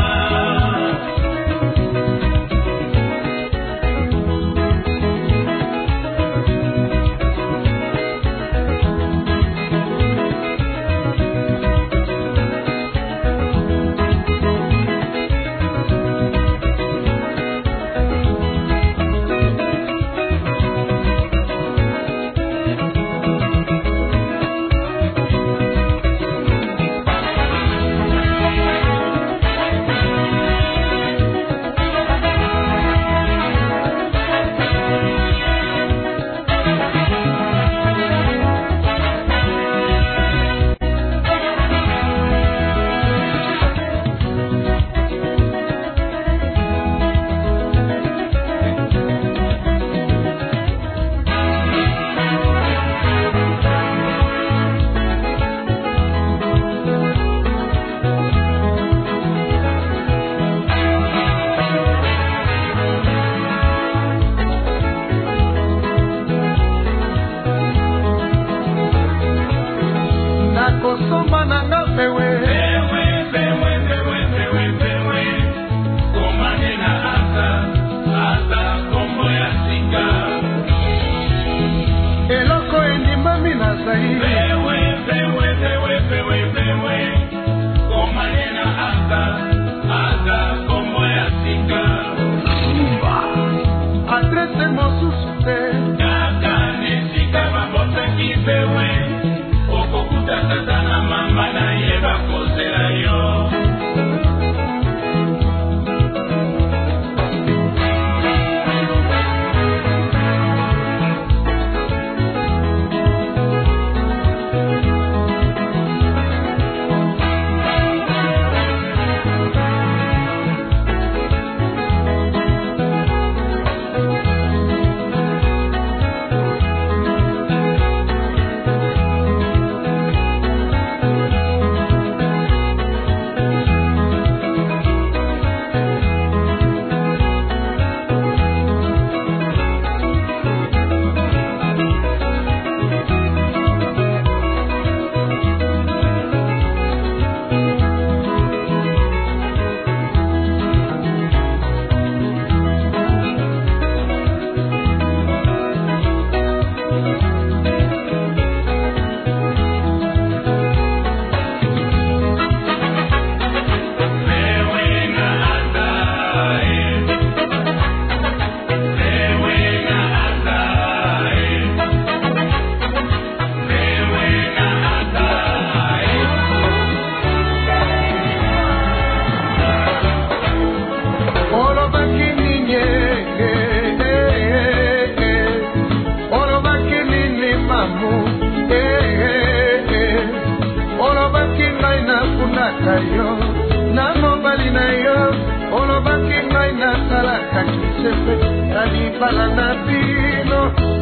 kakisepe na libala na bino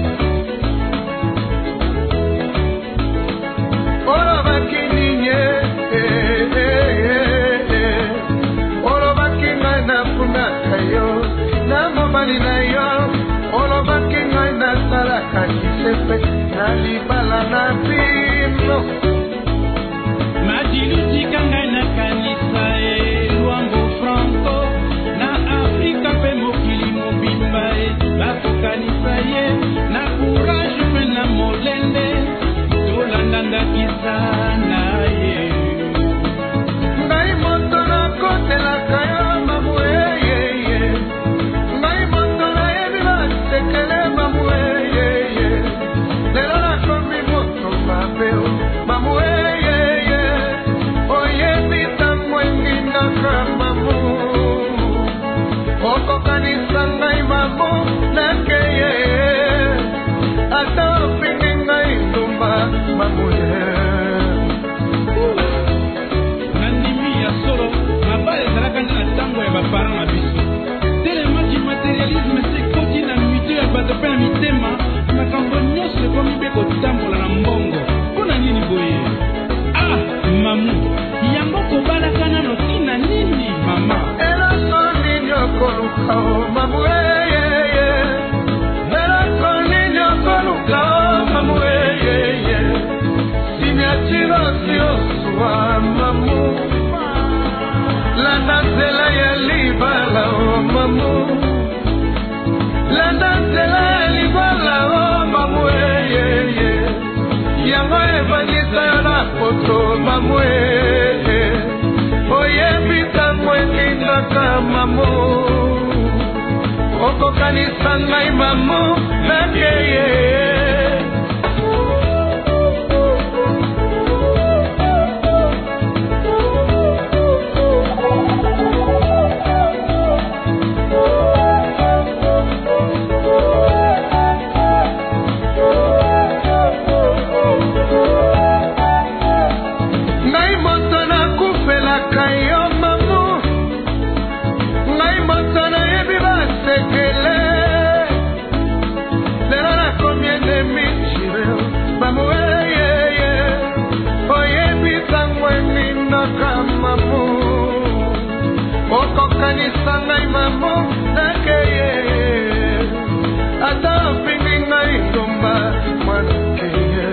olobaki ninye olobaki ngai nafunaka yo na mobali na yo olobaki ngai nasalaka kisepe na libala na bino madilutika ngai na kanisa Luambo Franco na Afrika pe mokili mobimba bakokanisa ye na courage pe na molende tolandandakisa na ye ngai moto nakotelaka yo mamweyeye ngai moto nayebi basekele mamweyeye lelo nakomi moto mabe mamweyeye oyebi ntango engindaka mamu okokanisa ngai mamu nakeye ata opingi ngai ndumba mamuye nandimi ya solo mabala ezalaka nde na ntango ya baparent na biso telemaki materialisme sekoti na mito ya bato mpe na mitema makambo nyonso ekomi mpe kotambola na mbongo mpo na nini boye mamu yango kobalaka nano ntina nini mama eloko nini okoluka o mamweyeye eloko nini okoluka o mamweyeye siniatirosi osuwa mamu landa nzela ya libala o mamu landa nzela ya libala o mamweyeye yango ebangisa yo na poto mamweye oyebi ntango elingaka mamu okokanisa ngai mamu nakeye ngai moto nakufelaka yo mamu ngai moto nayebi basekele lelo nakomi enemi jireo mamweyeye oyebi ntango enindaka mamu okokanisa ngai mamu nakeye ata opingi ngai ndumba mwanakeye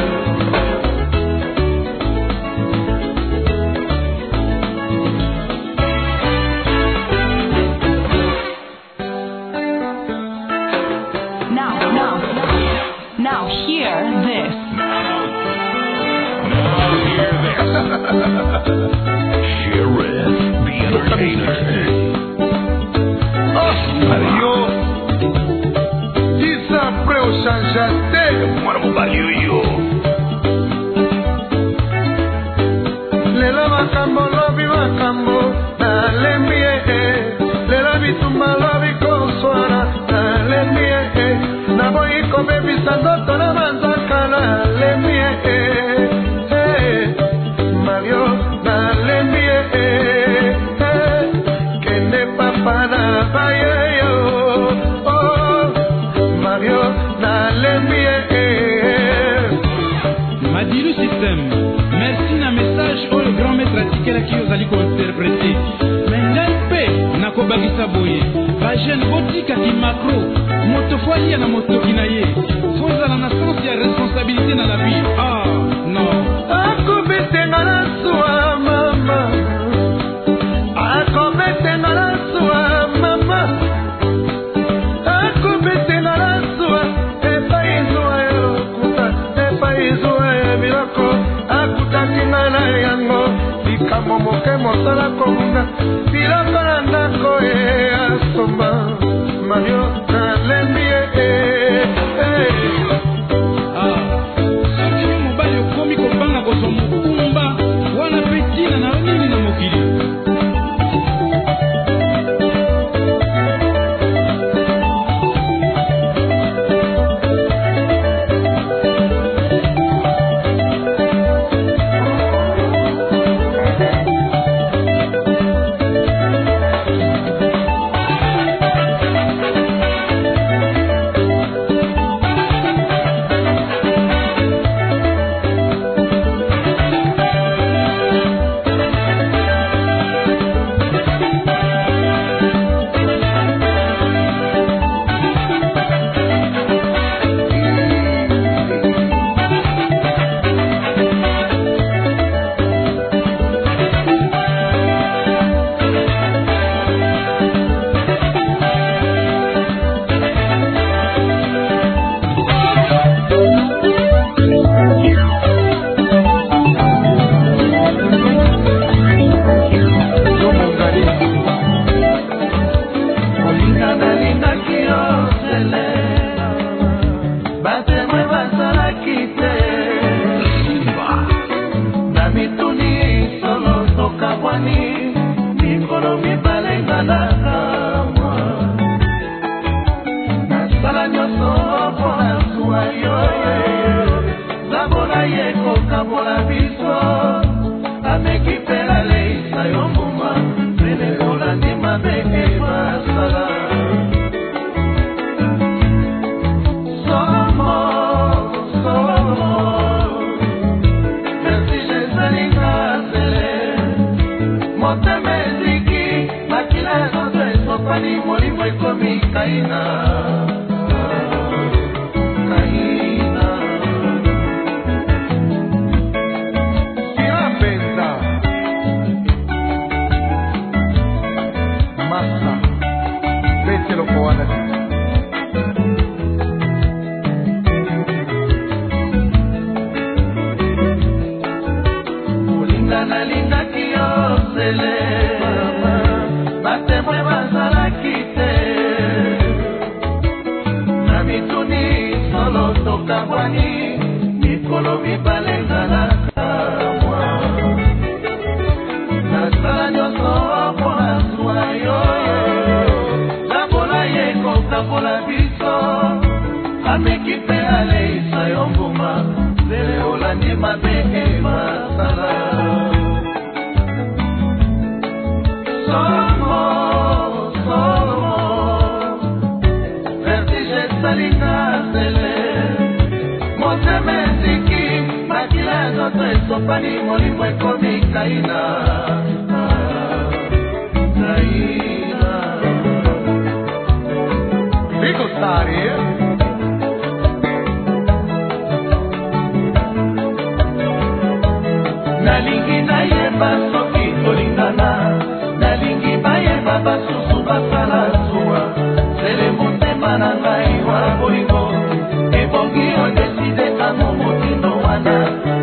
Now hear this. Sheriff, the entertainer. Mario, dis après au changeate. Mwana mobali oyo. Lelo makambo lobi makambo nalembi lelo bitumba lobi koswana nalembi naboyi kobebisa ndoto na manzaka nalembi Mario nalembi kende papa na bayeyo Mario nalembi Madilu System merci na message oyo grand maître atikelaki ozali kointerprete me ngai mpe nakobakisa boye bajeune botikaki macro moto fo alia na motoki na ye fo ezala na sens ya responsabilité na la vie non akobetenga na suwa mama akobetenga na suwa mama akobetenga na suwa epai zuwa yo kuta epai zuwa ya biloko akutaki ngai na yango likambo moke mosala kobunga biloko na ndako asomba Mario nalembi soki mobali okomi kobanga kozwa mokumba wana mpe ntina na nini na mokili mabe ebasala molimo ekomi kaina kaina siapenza masa beteloko wana kolingana lingaki yo sele batemwe bazalaki te na mituni solo tokabwani mikolo mibale ezalaka mwa nasala nyonso mpona zwa yo nabola ye kokabola biso ameki mpe aleisa yo mbuma lele olandi mabe ebasala esopani molimo ekomi kaina kaina bikosari nalingi nayeba soki tolingana nalingi bayeba basusu basala zuwa sele motema na ngai wa bolingo ebongi odeside amo motindo wana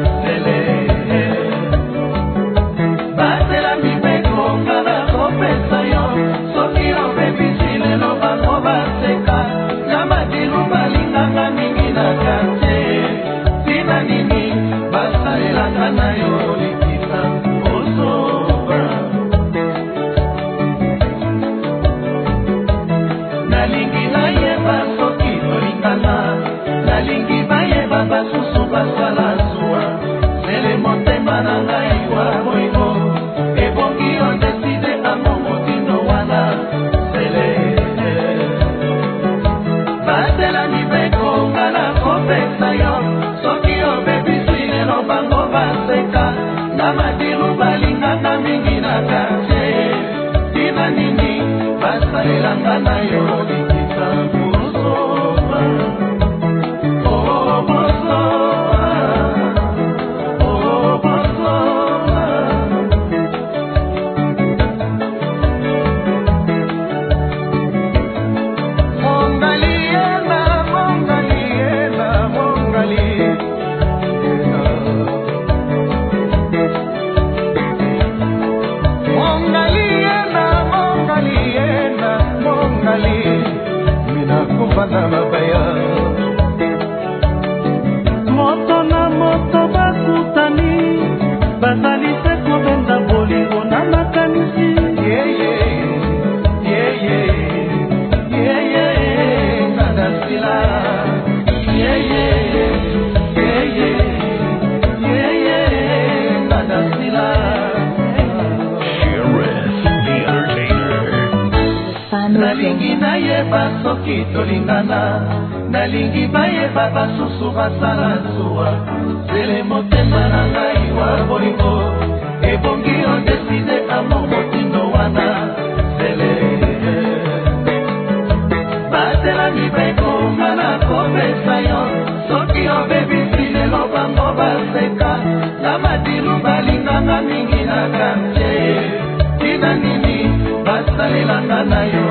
nalingi nayeba soki tolingana nalingi bayeba basusu basala zuwa sele motema na ngai wa bolingo ebongi odeside amo motindo wana sele batela mibeko ngana kopesa yo soki obebisi lelo bango baseka na madilu balinganga mingi na kante tina nini basalelanga na yo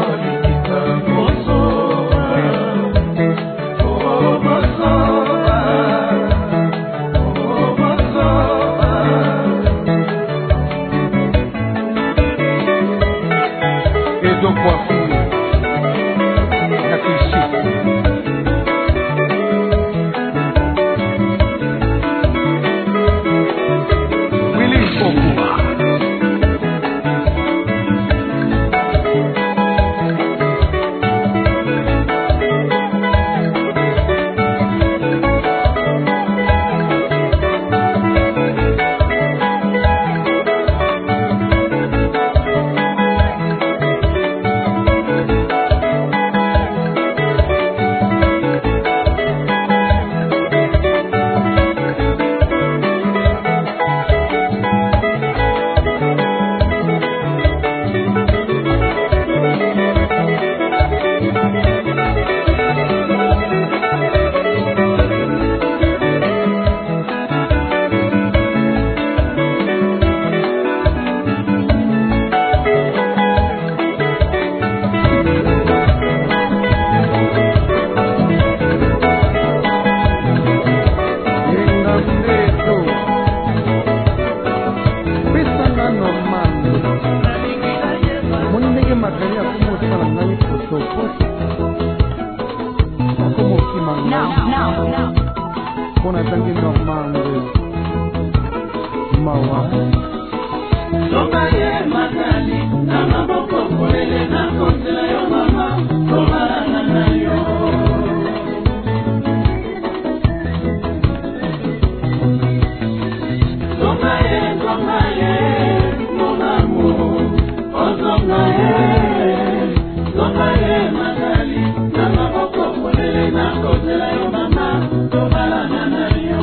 Now. Bona tangi normande mawa Songa ye magani na maboko kolele na kondela yo mama komarana na yo Songa ye mon amour oh songa ye magani na maboko kolele na kondela yo mama komarana na yo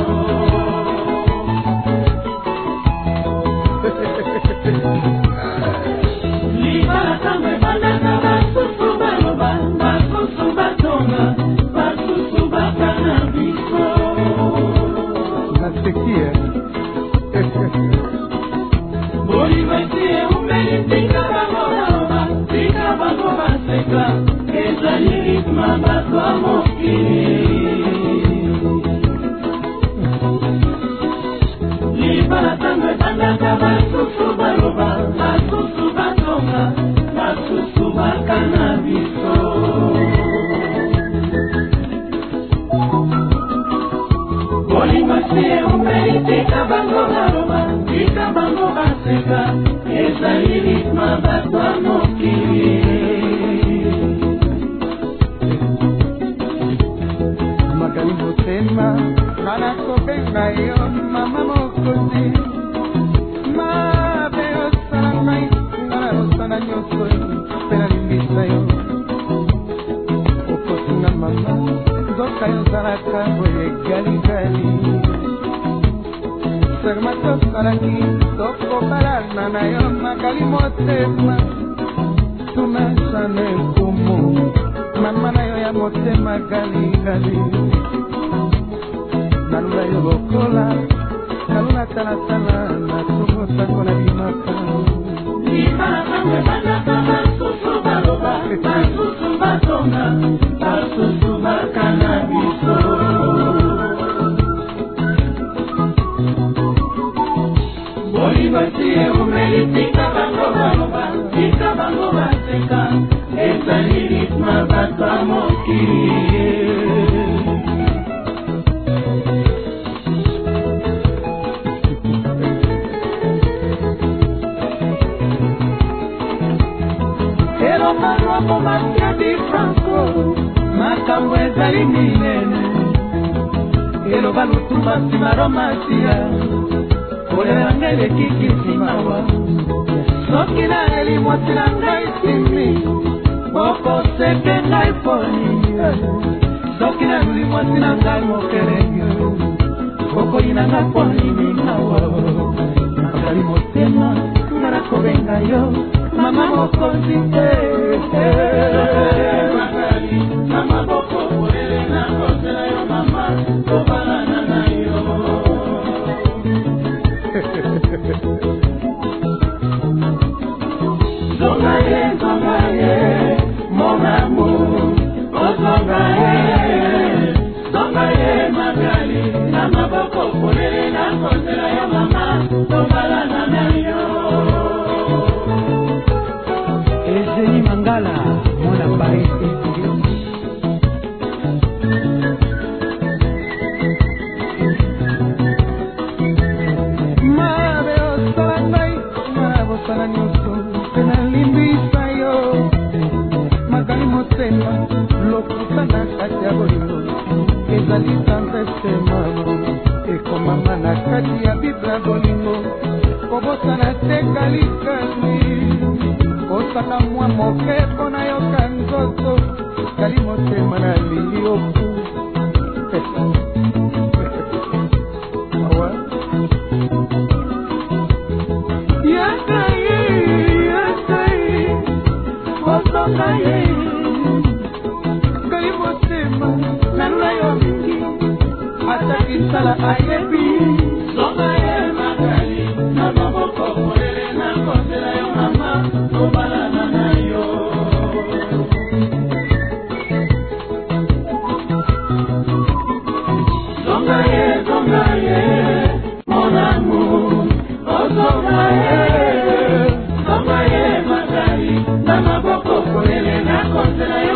Mama boko kolele na konsela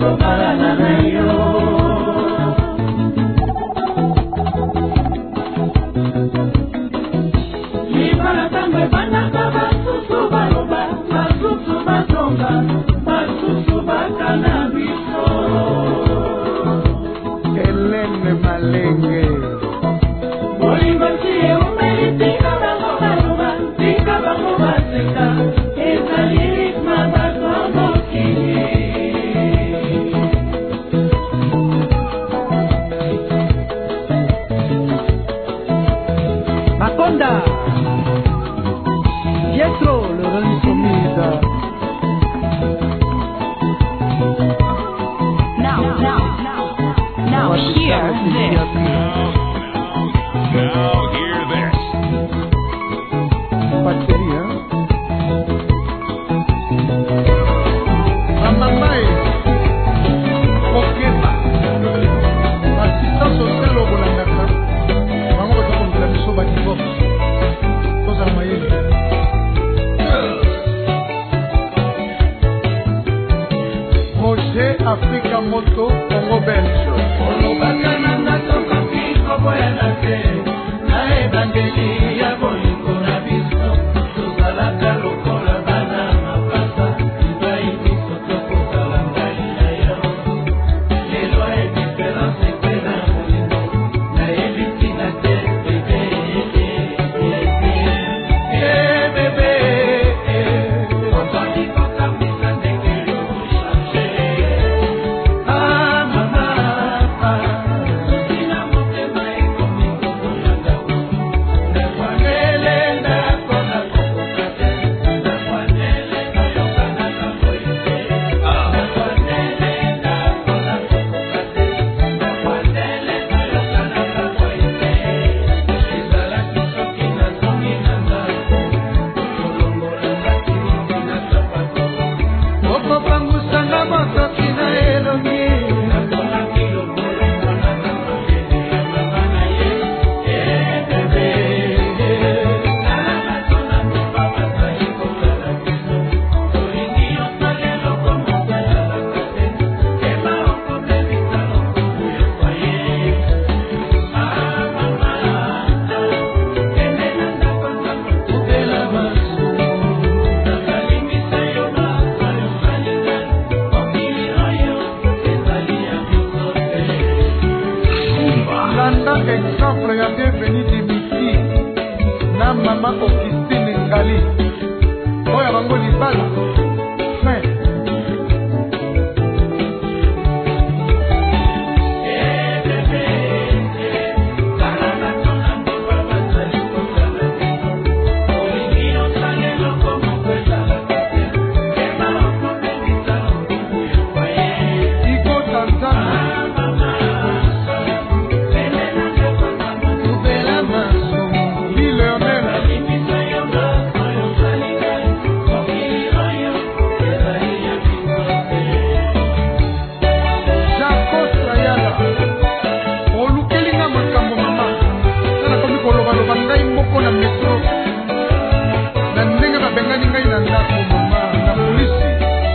kobalana na yo. Libala tango ebandaka basusu baloba, basusu bazonga, basusu bakana biso. Helene Malenge Bolingo tie umeli tika bango baloba, tika bango baseka, ezali ritma bazomo kini. Makonda Pietro Lorenzo Misa. Now hear this. Now hear this. Bateria Amamai Okeba Assistant social au Bolandaka Maman va comme la mission bâtiment Tous à Maïli Roger Africa Moto Congo Belge Olobakananga tokoki koboyana te, na ebandeli ya bolingo na biso, tozalaka lokola bana mapasa, ngai biso tokozala ngai na yo. Lelo ediference ekwe na bolingo, nayebi ntina te bebe, bebe, otoni kokambisa ndenge yo change. Exemple ya bienvenue Dimitri na mama Augustine Ngali oya bango libala fin Iko Tanzania na metro na ndenge babengani ngai na ndako mama na polisi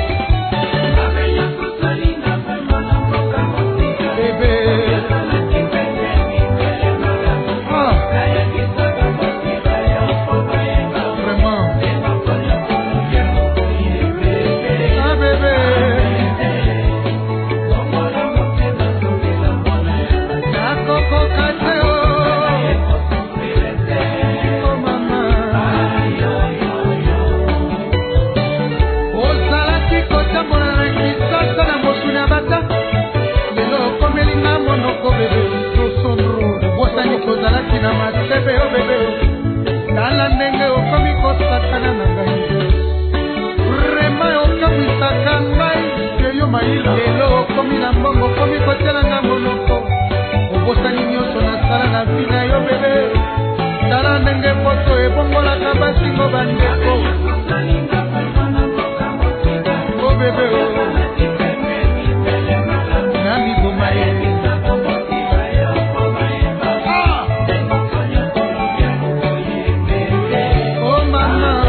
bebe vraiment bebe nakoko kateo ozalaki na matebe yo bebe tala ndenge okomi kosakana na ngai vrema okamisaka ngai eyo maila lelo okomi na mbongo okomi kotelanga monoko obosani nyonso nasala na vi na yo bebe tala ndenge poto ebongolaka basingo bandeko o bebe nami boma ye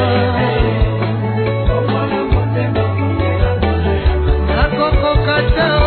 Nakoko kata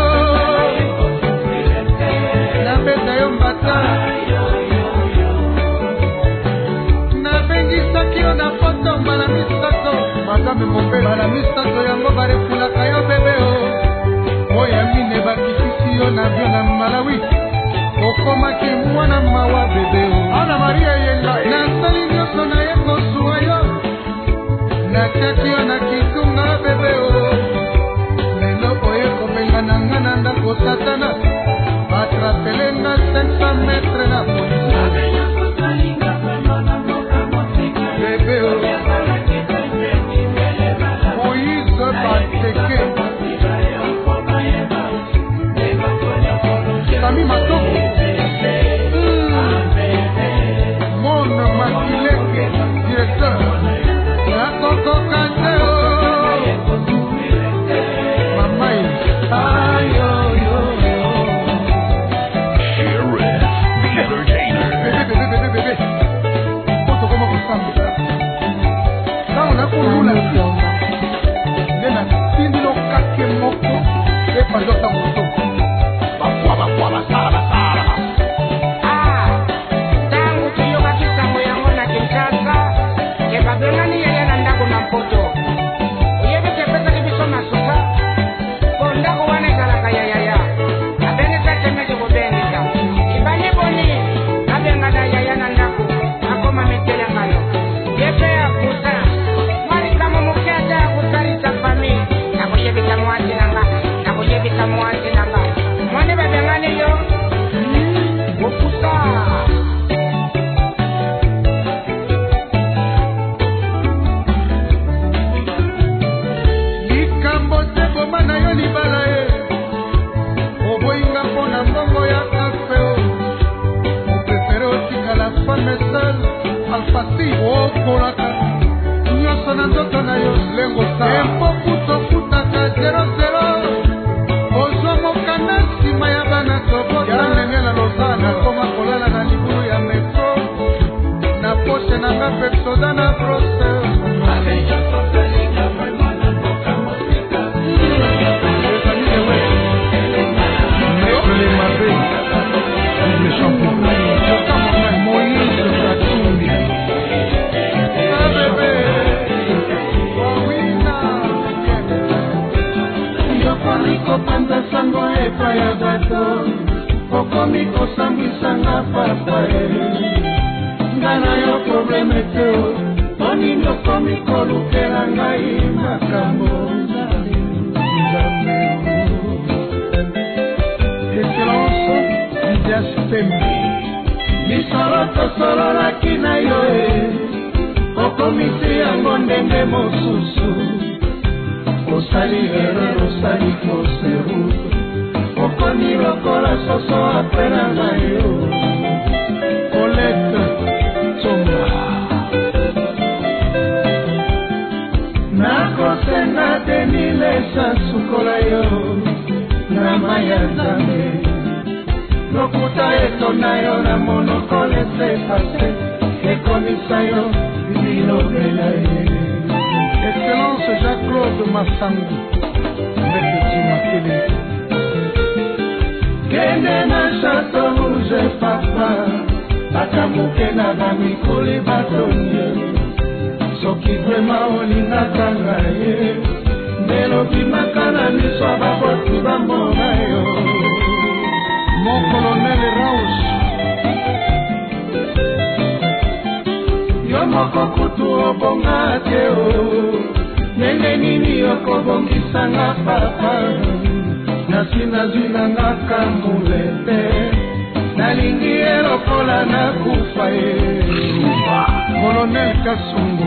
avion na Malawi okomaki mwana mawa bebe Ana Maria yenga nasali nyonso na ye kosuwa yo natiaki yo na kitunga bebe lelo oye kobenga na nga na ndako satana atrapelenga 500 metre na polisi bebe Moïse Bateke Sami Matoko Mon Makileke directeur Nakoko Kanteo Mamai Ayo yo Sheriff, the entertainer. Bébé Poto koma kusamba Sauna kulula Nena tindilo kake moko Epa jota moto tangu kiyoka kisango yango na Kinshasa kebabengani yeye na ndako na mpoto oyebite pesa kibiso masuka po ndako wana ezalaka yayaya abengisa temeke kobengisa ibani boni abenga na yaya na ndako akoma metele ngano yepe ya kusa mwalikamo moke ata ya kusalisa fami nakoyebisa mwasi nanga mwane babengani yo okusa likambo te boma na yo libala ye oboyinga mpo na mbongo ya kafe oprefere otikala femme seul alfasi okolaka nyonso na nzoto na yo lengo sa empo kutokutaka 00 ozwa mokanda nsima ya bana tobota ndenge na lozana koma kolala na libulu ya metro na poshe na nga pepsoda na brose kopanza sango epa ya bato okomi kosambwisanga papa nga na yo probleme te onini okomi kolukela ngai makambo nzambe excellence idiaspembi lisolo tosololaki na yo okomisi yango ndenge mosusu osali erreur osali fausse route okoni lokola soso apre na ngai yo Colette Tsonga nakosenga denilesa sukola yo na mai ya nzambe lokuta etona yo na monoko lese pase ekomisa yo bilobela ye Excellence Jacques-Claude Massangu avec Timakele Kende na Château Rouge papa bakamuke na bamikoli batonye soki vrema olingaka ngai ndelobimaka na miso baboti bambona yo Mon colonel Rausch yo moko kutu obonga te ndenge nini okobongisanga papa nasi nazwi nanga kamule te nalingi ye lokola nakufa ye Colonel Kasungu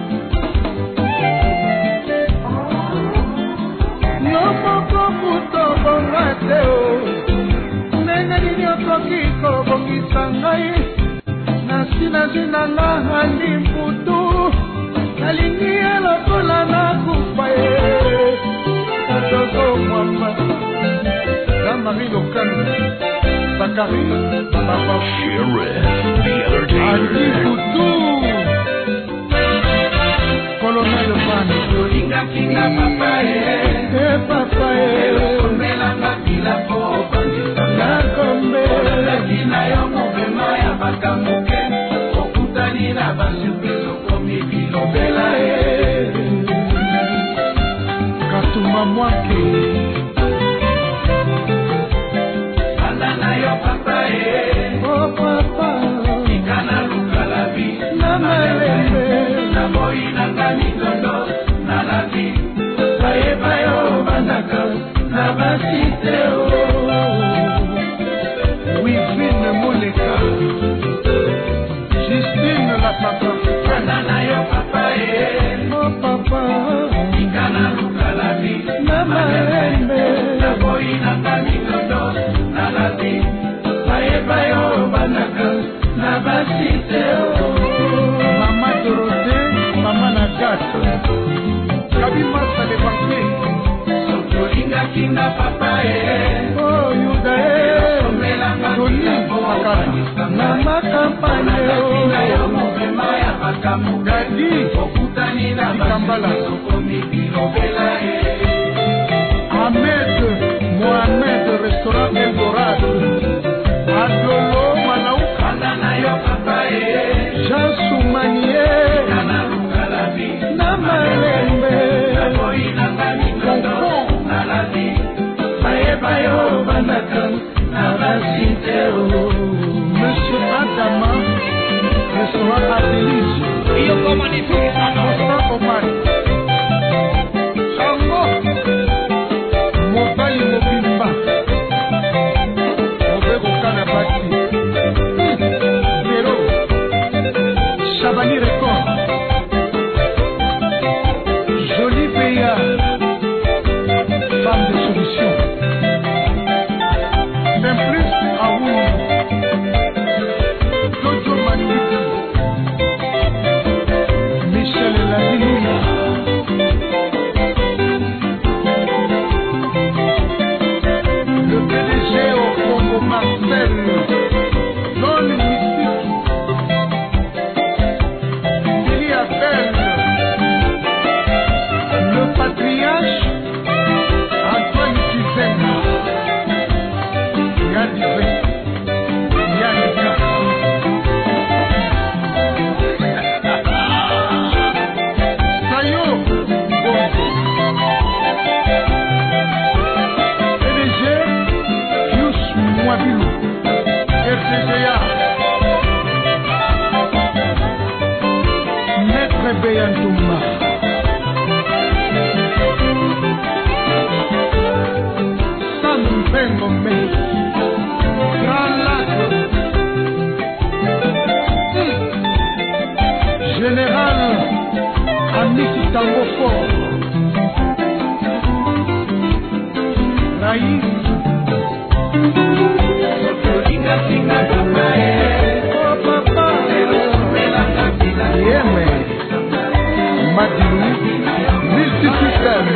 yo moko kutu obonga te ndenge nini okoki kobongisa ngai nasi nazwi nanga handi mputu nalingi ye lokola nakufa ye katozo mwamba Jean-Marie Lokano Bakari Baba Sheriff, the entertainer. Andi Kutu Colonel Van Pinga pinga papa papa Omelanga bila po Nakombe Lakina yo mobema ya bakamuke okutani na basupilo komi bilobela Katuma Mwake oh papa ikana lukalabi na malembe na boyi na ngani dondo na labi bayeba yo bandaka na basite o Wivine Moleka Justine la papa na yo papa oh papa ikana lukalabi na malembe na boyi na ngani dondo na labi bayeba yo bandaka na basite o Mama Dorothée, Mama Nagato Kabima Salevake sotolinga kinga papa oh Yuda Tony Makata na makampane Gadi Kambala Ahmed Mohamed Restaurant Eldorado Adolo Manauka Jean Soumanier na malembe Monsieur Adama Restaurant Adelis Constant Omar Chango Mobali Mobimba Obeko Kanabati Zero Chabani Record Jolie Béa Femme de solution Simplice Aoun Jojo Matiti Michel Ladinoula le PDG au Congo Marcel non mystique Billy Appel le patriarche Antoine Kizenga Yadive Yadiga Sayo Bongo PDG Pius Mwabilou RTGA Maître Beyantouma Sam Bengombe Grand Lac Général Aniki Tango Fort Raïs oh papa Yeme Madilou Multisystème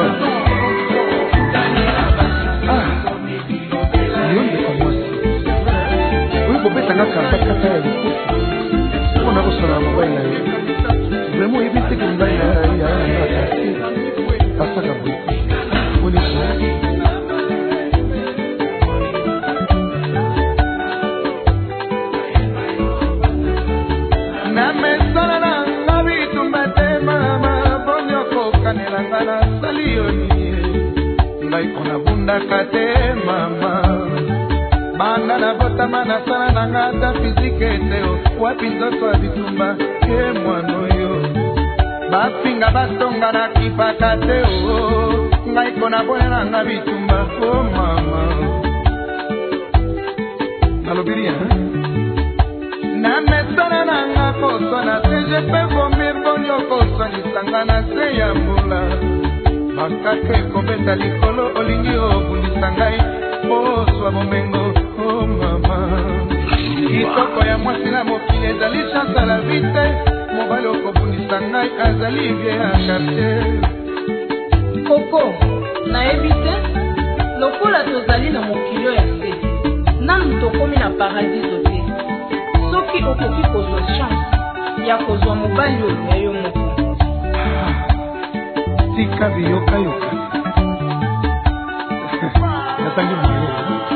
ah yonde kamwasi oyo bobetanga katakata ya likutu mpona kosola mobali na ye vraimen oyebi teke mobali na yaakasi asaka boye oliso na mesala na nga bitumba te mama boni okokanelanga nasali yo nini ngai mpona bundaka te mama banda na botama nasala na nga ata fizike te wapi nzoto ya bitumba ye mwana oyo bapinga batonga na kipaka te ngai mpona bonelanga bitumba o mama nalobiri na mesana na nga koswana te jepe vomir boni okoswanisanga na se ya mbula bakaka ekobeta likolo olingi obundisa ngai oswa bomengo o mama kitoko ya mwasi na mokili ezali chance ala vite mobali okobundisa ngai azali vie ya quartier koko nayebi te lokola tozali na mokili ya se nanu tokomi na paradiso te soki okoki kozwa chance ya kozwa mobali oyo ya yo moko tika biyokayoka natangi moyo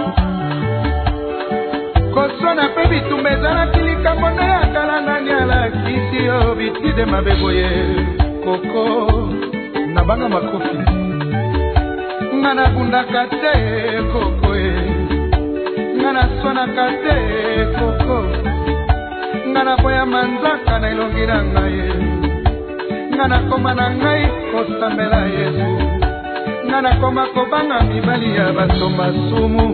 koswana mpe bitumba ezalaki likambo nde ya kala nani alakisi yo bitide mabe boye koko nabanga makofi nga nabundaka te koko ngana swanaka te koko ngana boya manzaka na elongi na ngai ngana koma na ngai kosambela Yesu ngana koma kobanga mibali ya bato masumu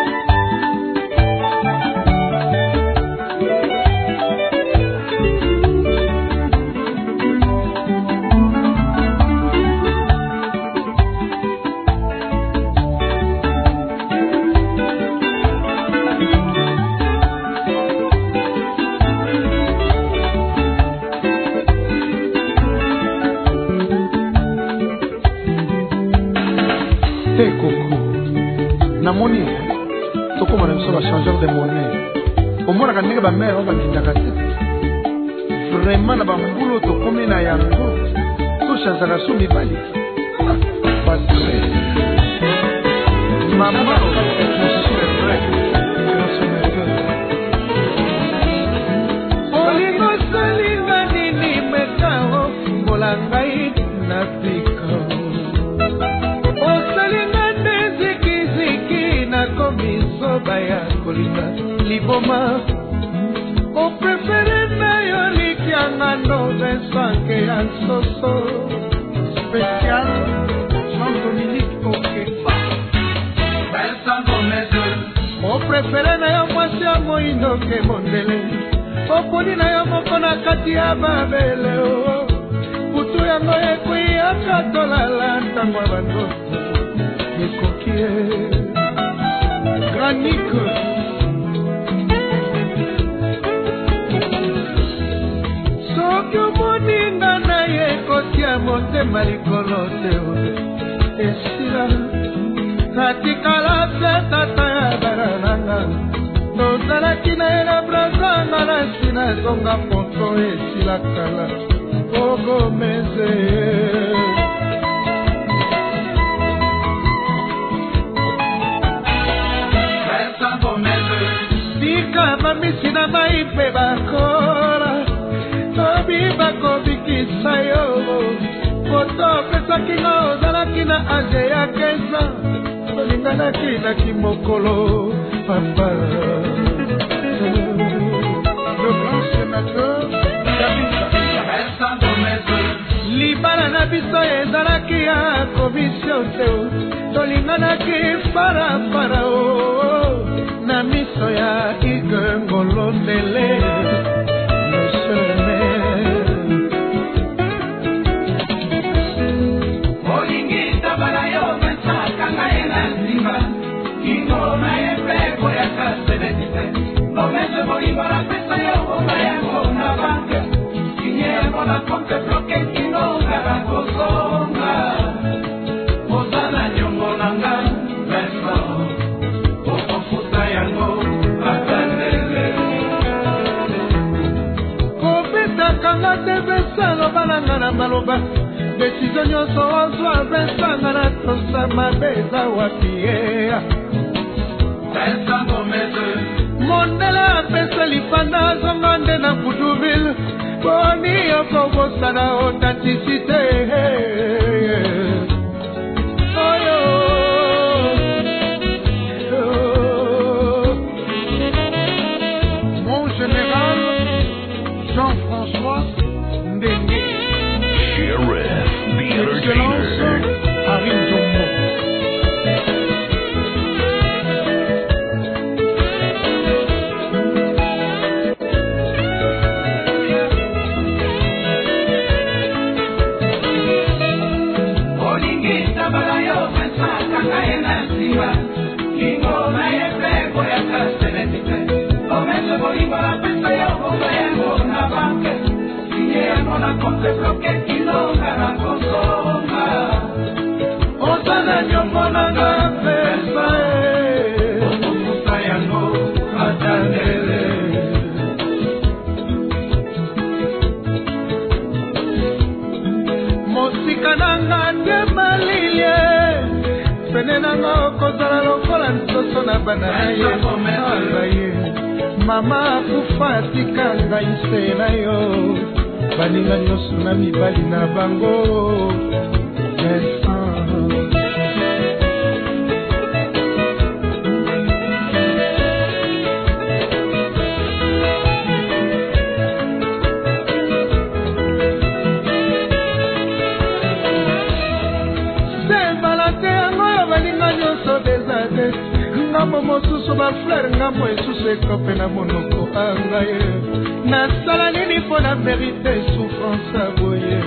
namoni tokomana biso bachangeur de monnaie omonaka ndenge bamere oyo bakendaka te vraiment na bambulu tokomi na yango tochanzaka so mibali pastre mama olingo salinga nini mekao fungola ngai na pika baya kolinga liboma o prefere na yo likianga no Vincent ya soso spécial Jean-Dominique Okefa Vincent Gomez o prefere na yo mwasi ya moindo ke mondele oponi na yo moko na kati ya babele putu yango ekwiyaka tolala ntango ya bandoto ekokie Granique soki omoninga na ye kotia motema likolo te esila natikala pe tata ya bana nanga tozalaki na ye na brazanga na nsina ezonga poto esila kala ogomeze mamisi na mai mpe bakora tobi bakobikisa yo poto opesaki nga ozalaki na age ya 15 ans tolinganaki na kimokolo papa le grand sénateur libala na biso ezalaki ya komisio te tolinganaki parapara na miso ya ike ngolondele olingi tabala yo mesakanga ena nzima ingoma epeko ya kaselekite omese bolingo na pesa yo omayango na banke kinyemo na konte bloke kinongala kosonga ozana nyongo nanga meso kanga tebesalo balanga na maloba desizio nyonso ozwa besanga na tosa mabe eza wapi ye mondele apesa lipanda azonga nde na Buduville poni okobosana authenticité oyo mon général Jean-François Ndenge Sheriff, the entertainer. Harry Jombo. Olingi tabala yo pensaka kaena siwa ingoma epeko ya kaselekite omese bolingo na pesa yo omayango na banke sinyemo na konte bloke kilonga na kosonga ozana nyongo nanga pesa okufuta yango atandele mosika nanga nde malilie pene nanga okozala lokola nsoso na bana na ye mama akufa atika ngai se na yo baninga nyonso na mibali na bango monoko mosusu bafleur ngambo esusu ekope na monoko angaye nasala nini mpo na verite souffrance aboye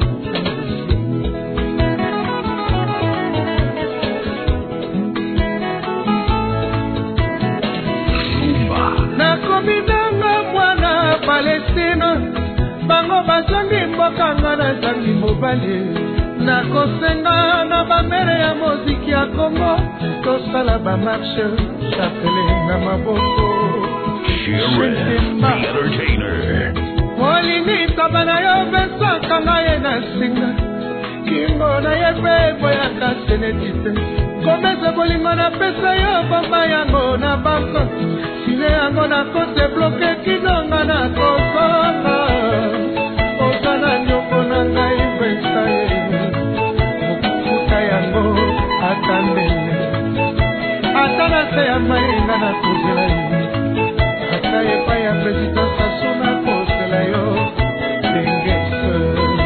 nakomi nanga mwana Palestina bango bazangi mboka nga nazangi mobali nakosenga na bamere ya moziki ya Kongo tosala bamarshe chapele na maboko molini taba na yo besaka na ye na singa kingo na ye mpe eboyaka seneti te komesa bolingo na pesa yo bomba yango na banko sine yango na kote bloke kinonga na kokonga ozana nyoko na ngai pesa ye mokuta yango atandele ata na se ya mainga na kozela ye ata epai ya president Sassou na kosela yo dengese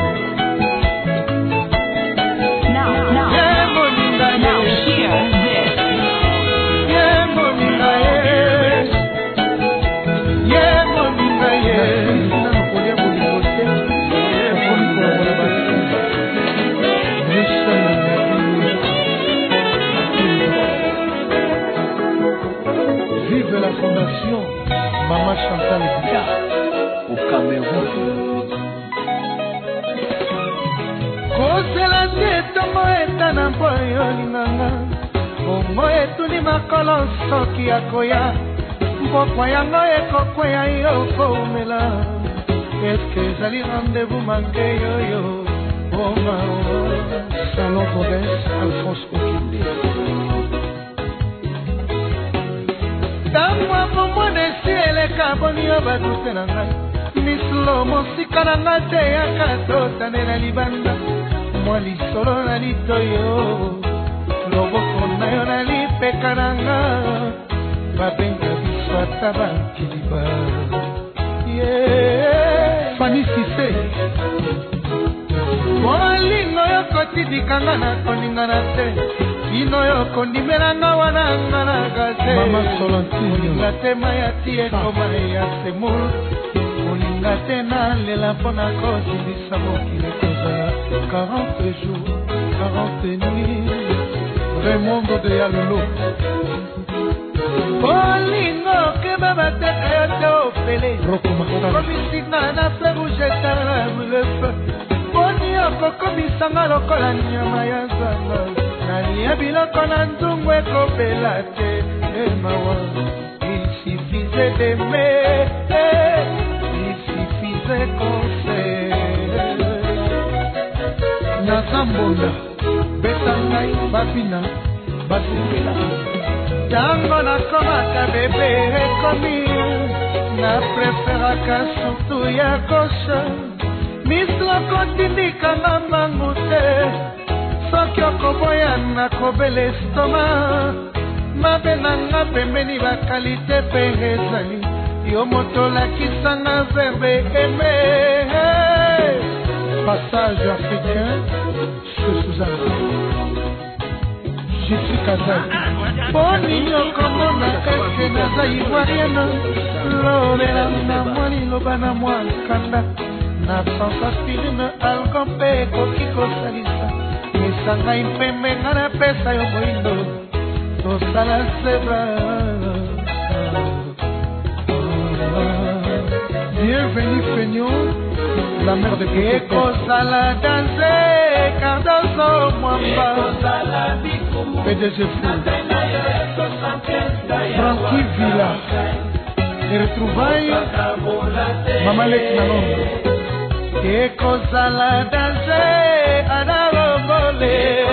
Vive la fondation Maman Chantal Bika au Cameroun. Kosela te tongo etana mpoyo linganga bongo etuni makolo soki akoya mpokwa yango ekokweya yo koumela eske ezali rendez-vous manke yoyo oma Salon Godes Alphonse Okinde tamwa momonesi eleka boni yo baduse na ngai mislo mosika na nga te yaka totanela libanda mwa lisolo na litoyo loboko na yo na lipeka na nga babenga biso ata bankiliba Fanny Cissé bolingo yo kotidikanga na koningana te bino yo kondimelanga wana nga na gaze olinga te mayati ekoma ya semul olinga te nalela mpo na kosindisa mokili kozala 40 jours 40 nuits Raymond de Yalolo bolingo keba bateka yo te ofele komisinga na fe rougetala na bulefe boni okokomisanga lokola nyama ya zamba nalia biloko na nzungu ekobela te emawa il suffisait d'aimer il suffisait conseil nazambonda beta ngai babina basepela tango nakomaka bebe ekomi na preferaka surtout ya kosha mislo kotindikanga mbangu te soki okoboya nakobela estoma mabe nanga pembeni bakalite mpe ezali yo moto olakisanga verbe eme passage africain chez Suzanne Jésus Kazan boni yokomona eke naza ivoirienne lobela na mwa liloba na mwa nkanda na sansaspirine algon mpe ekoki kosalisa misangai mpembe nga na pesa yo moindo tosala sebra bienvenue Feignon la mère de ekozala danse Cardozo Mwamba PDG Fou Francky Villa et retrouvailles Mamalek Nalongo ekozala danse Adalongole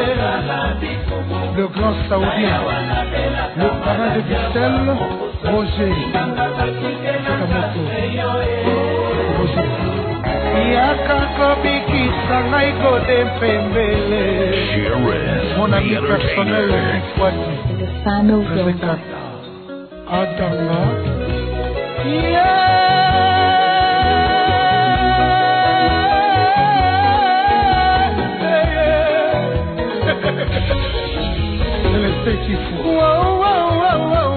le grand saoudien le parrain de Bruxelles Roger Sakamoto Roger yakakobikisa ngai kode pembele mon ami personnel Adanga c'est le petit fou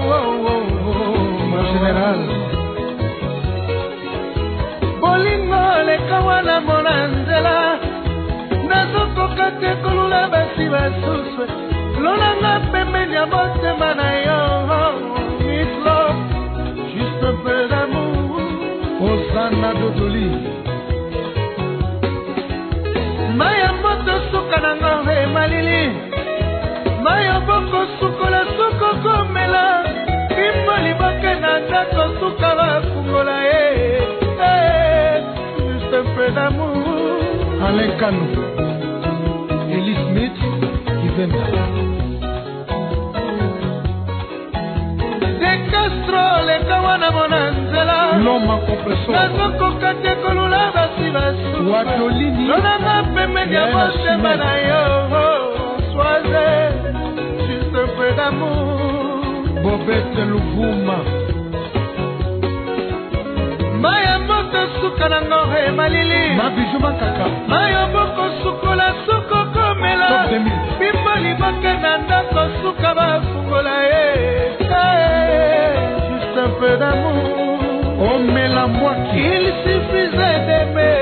kate kolula basi basusu lolanga pembeni ya motema na yo Miss Love juste un peu d'amour Osana Dodoli Maya moto suka nanga he malili Maya boko sukola suko komela Kimbo liboke na ndako suka la fungola juste un peu d'amour Alain Kano Ellie Smith Kivenda De Castro le kawana monanzela Loma compresso Nazoko kate kolula basi basu Wadolini Lona peme ya moshe mana yo Soisé juste un peu d'amour Bobette Luvuma Maya moto suka na ngohe malili Mabiju makaka Maya boko sukola suko komela Bimbo liboke na ndako suka bafungola juste un peu d'amour Oh mais la moi il suffisait d'aimer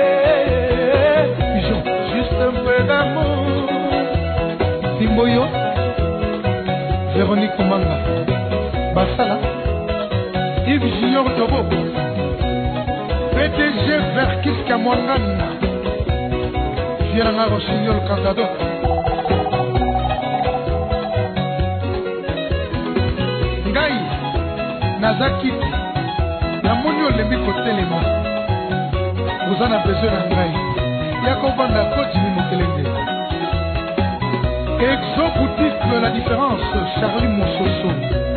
juste un peu d'amour Timboyo Véronique Manga Basala Yves Junior Tobo PDG Verkis Kamwangana Fieranga Rossignol Cantado Ngai Nazaki Namoni olembi kotelema Oza na besoin na ngai Yako banda kotimi mokelenge Exo boutique La différence Charlie Monsoso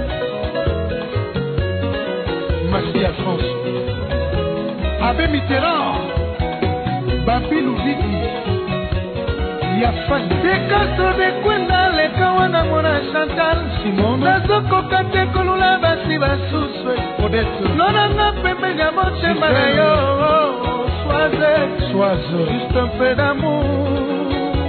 Massi à France Abbé Mitterrand Babi Louviki Yafan Dekaso de Kwenda Leka wana mona Chantal Simon Nazoko kate kolula basi basuswe Odette Nonanga pembe ya moche manayo Soise juste un peu d'amour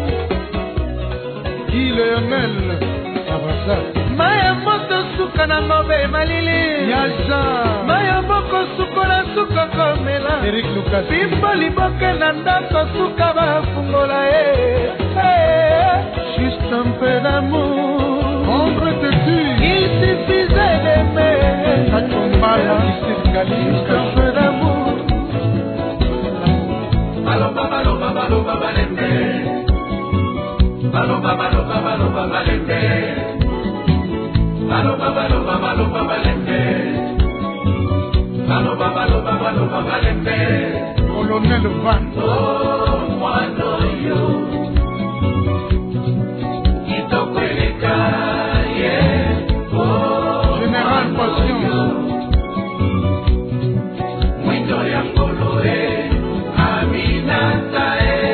Guy Lionel Abrasa Maya moto suka na ngobe malili Yaja Maya boko sukola suka komela Eric Lucas Bimbo liboke na ndako suka bafungola juste un peu d'amour Ombre de tu il suffisait d'aimer Katombala juste un peu d'amour Baloba baloba baloba balembe Baloba baloba baloba balembe Baloba baloba baloba balembe Baloba baloba baloba balembe Colonel Van Oh moi no yo Itokweleka yeah Oh Général Patience Mwito ya ngoloe Aminata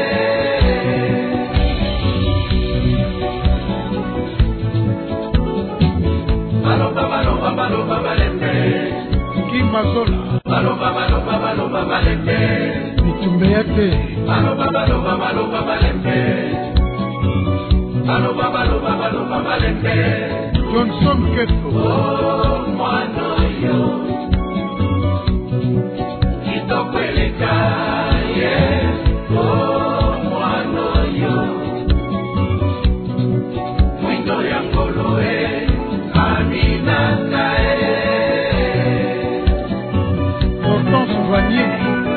Baloba baloba baloba balembe Kimazola Baloba baloba baloba balembe Mitumbe yake Baloba baloba baloba balembe Baloba baloba baloba balembe Johnson Keto Oh mwana yo Itokweleka yeah Oh mwana yo Mwindo ya ngoloe Aminata Hortense Vanier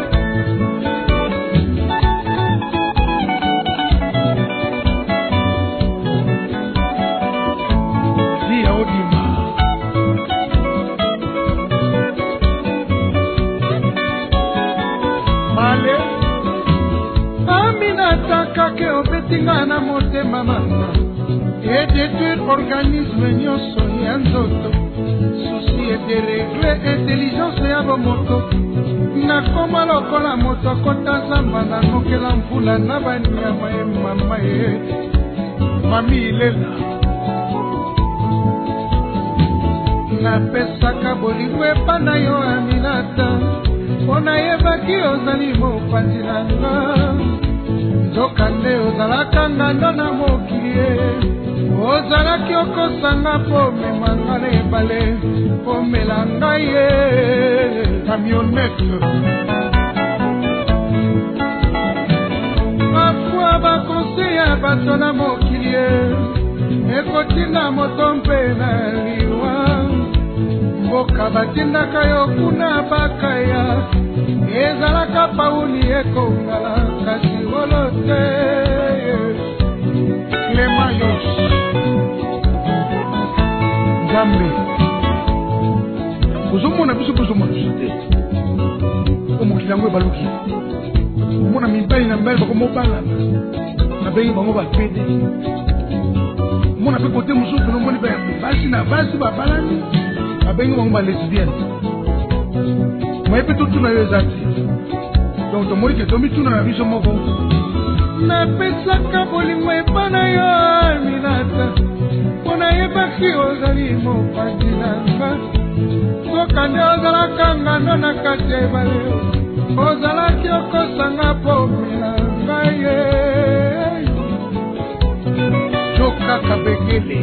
Lia Odima Male Aminata kake obetinga na motema mama Et détruire organisme nyonso ya nzoto Souci et déréglé intelligence ya bomoto Nakoma lokola moto kota zamba na nokela mvula na banyama ye mama ye Mami ilela Napesaka bolingo epa na yo Aminata Pona yebaki ozali mopanzi na nga Nzoka nde ozalaka ngando na mokili ye Ozalaki okosanga po memanga na ebale Po mela ngai ye Camionnette Parfois bakonse ya bato na mokili ekotinda moto mpe na liwa mboka batindaka yo kuna bakaya ezalaka pauni ekongala kasi wolo te Clémayos Nzambe ozomona biso bozomona biso te omokili yango ebaluki omona mibali na mibali bakomobalana nabengi bango bapede omona mpe kote mosusu nomoni basi na basi babalani babengi bango balesbienne moye mpe totuna yo eza te donc tomoni ke tomituna na biso moko napesaka bolingo epa na yo Aminata mpo nayebaki ozali mopanzi nanga soka nde ozalaka ngando na kati ya ebale ozalaki okosanga pomela ngai jokaka bekele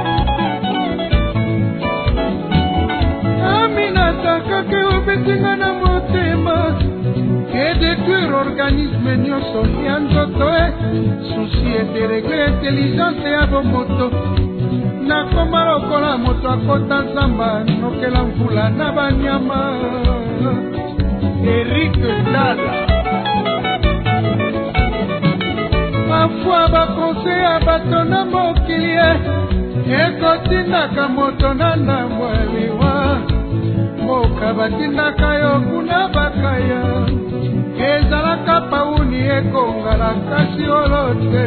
Aminata kake obetinga na motema ke détruire organisme nyonso ya nzoto susi ederegle intelligence ya bomoto nakoma lokola moto akota nzamba nokela mvula na banyama Eric Dala mafwa bakonse ya bato na mokili ekotindaka moto na ndambo ya liwa mboka batindaka yo kuna bakaya ezalaka pauni ekongala kasi olo te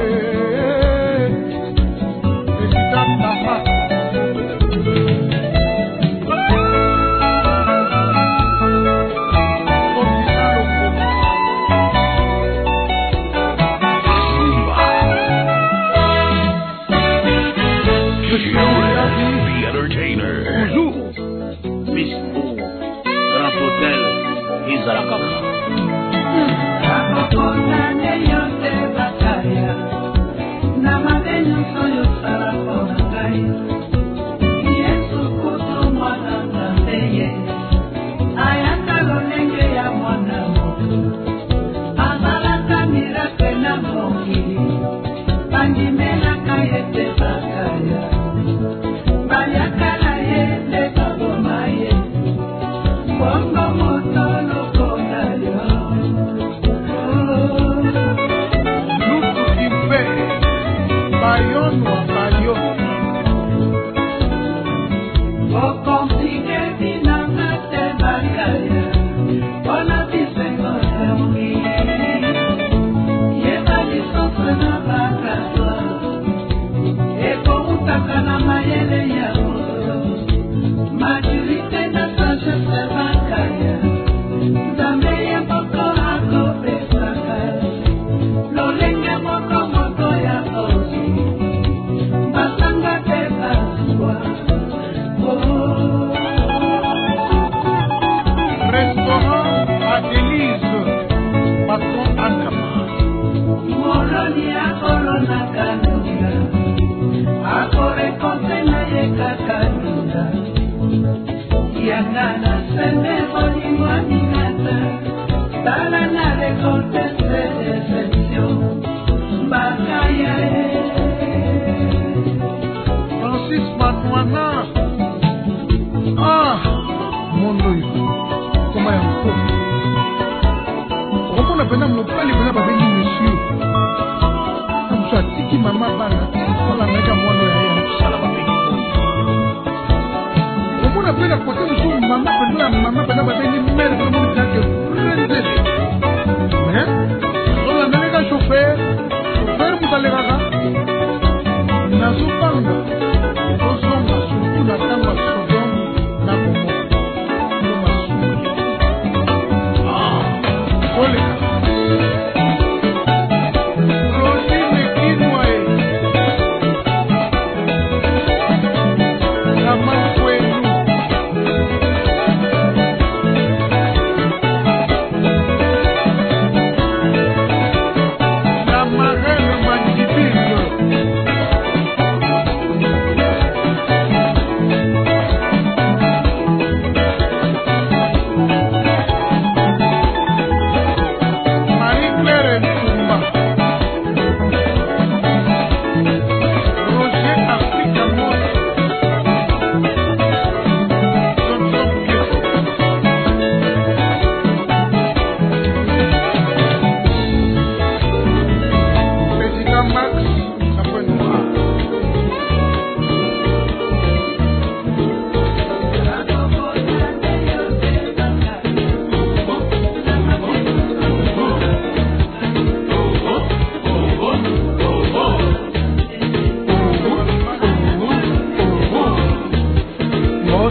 The Entertainer. Bonjour. Miss O, Grand Hotel, Izalakaka.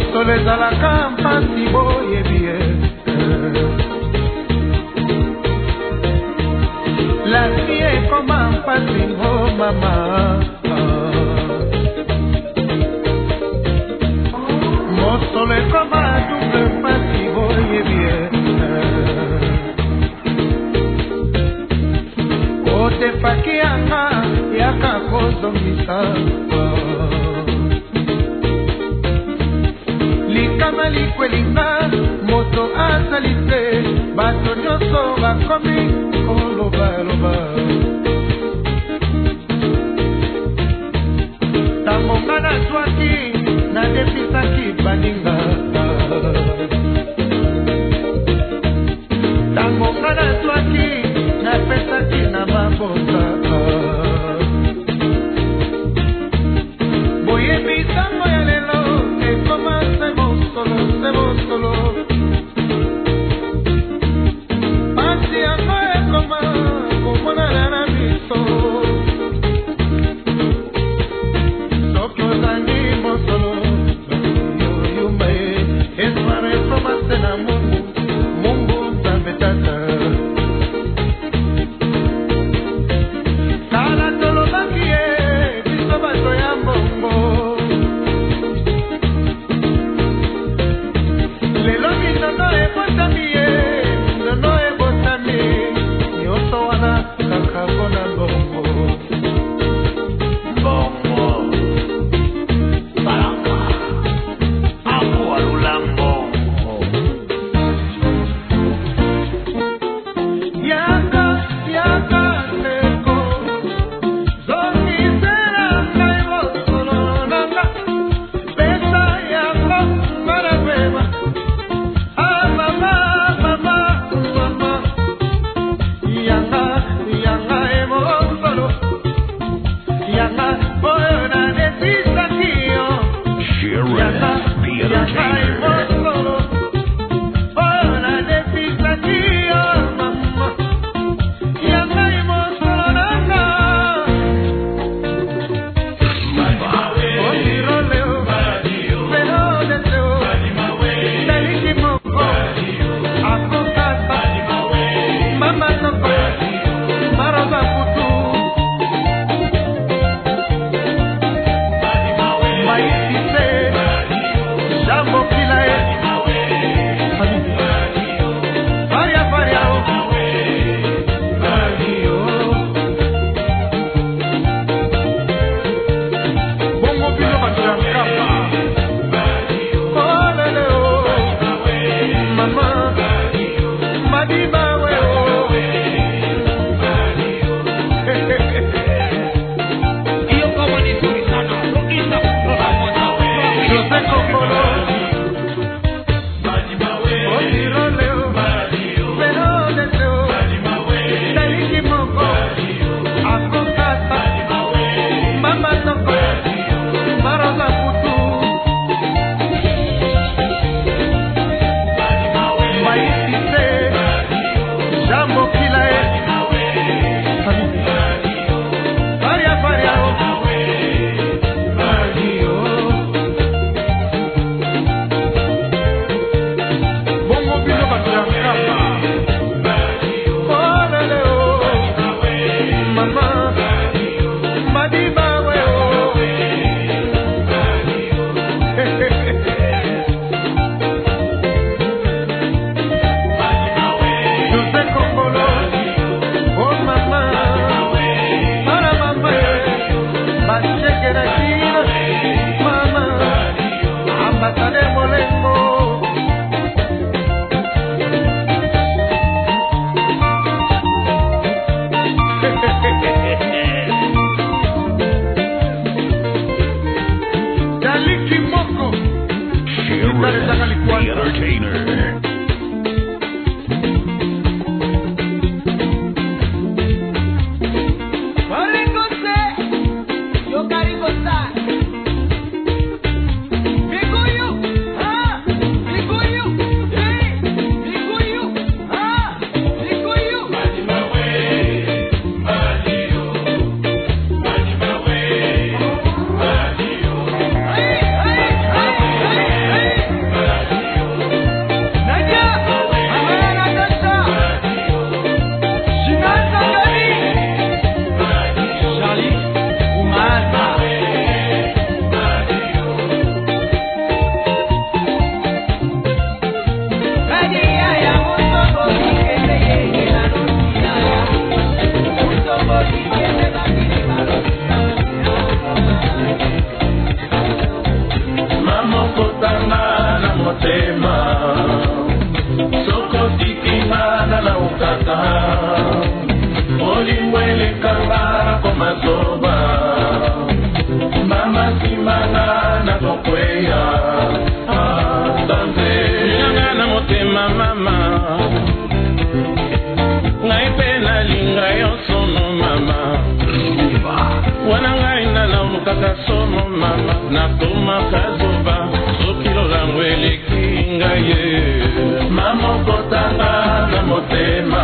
mosolo ezalaka mpasi boyebi ye la vie ekoma mpasi o mama mosolo ekoma double mpasi boyebi ye otepaki yanga yaka kozongisa likama likwelinga moto azali te bato nyonso bakomi kolobaloba ntango nga nazwaki nadepisaki baninga ntango nga nazwaki napesaki na mabota boyebi ntango ya lelo ekoma se mosolo pasi yango ekoma komonana na miso soki ozangi mosolo yoyumba ye esware ekoma se na mungu nzambe tata Hey! motema soko tikinga na laukaka olimwelekanga komazoba mama simanga na tokweya danze nyanga na motema mama ngai pe nalinga yo sono mama wana ngai nalaumukaka sono mama natomaka zoba soki lolango eleki ngai ye mama okotanga na motema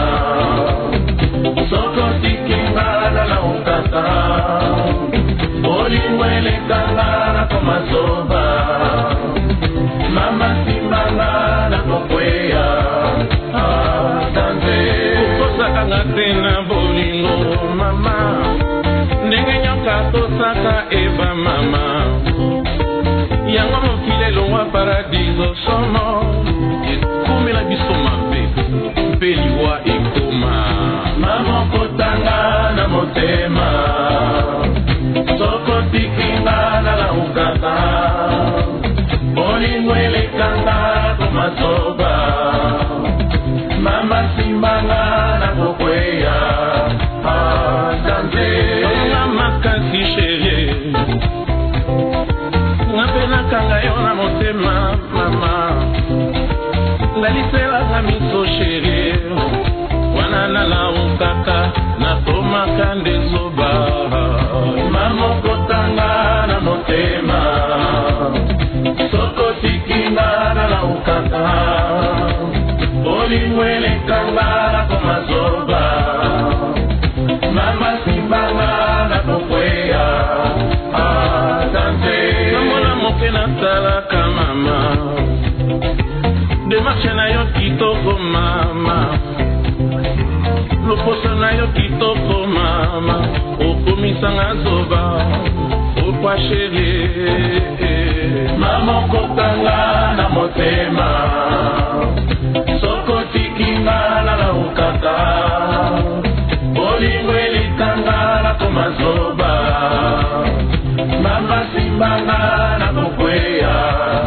soko tikinga nalaukaka olingo elekanga na komazoba mama simbanga na kokweya danze okosakanga te na bolingo mama ndenge nyoka tosaka eba mama yango mokili elongwa paradiso somo ekomela biso mabe mpe liwa ekoma mama okotanga na motema soko tikinga na laukaka bolingo elekanga komazoba mama simbanga na kokweya danze makasi sherie ngapenakanga yo na motema mama ngaliselanga miso sherie wana nalaukaka natomaka ndezoba mama okotanga na motema soko tikinga nalaukaka bolingo elekanga komazoba mama simbanga na kokweya danze namona moke natalaka mama demarshe na yo kitoko mama loposo na yo kitoko mama okomisanga zoba okwa sherie mama okotanga na motema soko tikinga nalaukaka bolingo elikanga na komazoba mama simbanga na kokweya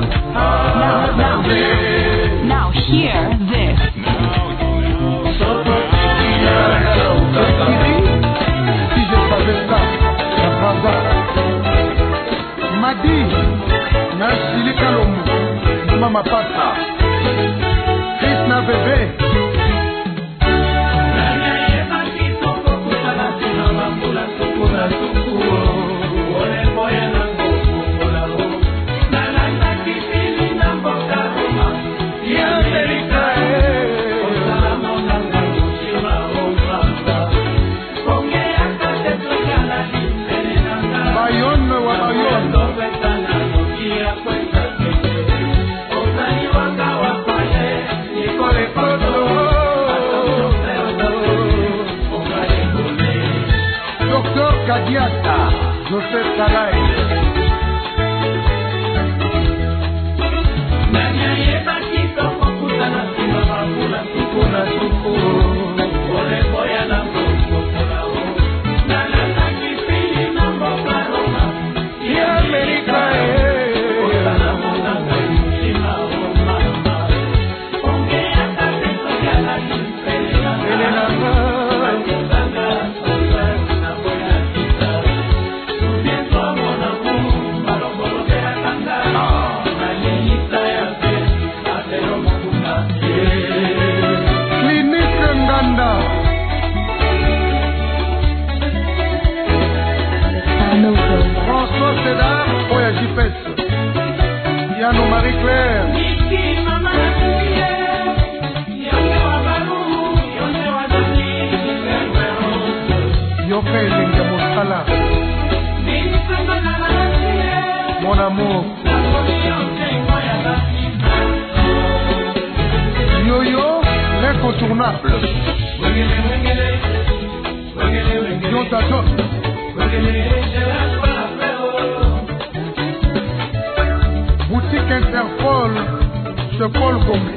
Now hear this. soko tikinga nalaukaka Si je savais ça, ça prendra. Madi, Nasili Kalomu, Mama Pata, Krishna Bébé. Kadiata, Joseph Sarai. Marie-Claire. Yoka elinga mosala. Mon amour. Yo-yo, l'incontournable. Yo t'adore. Boutique Interpol, ce Paul Gomé.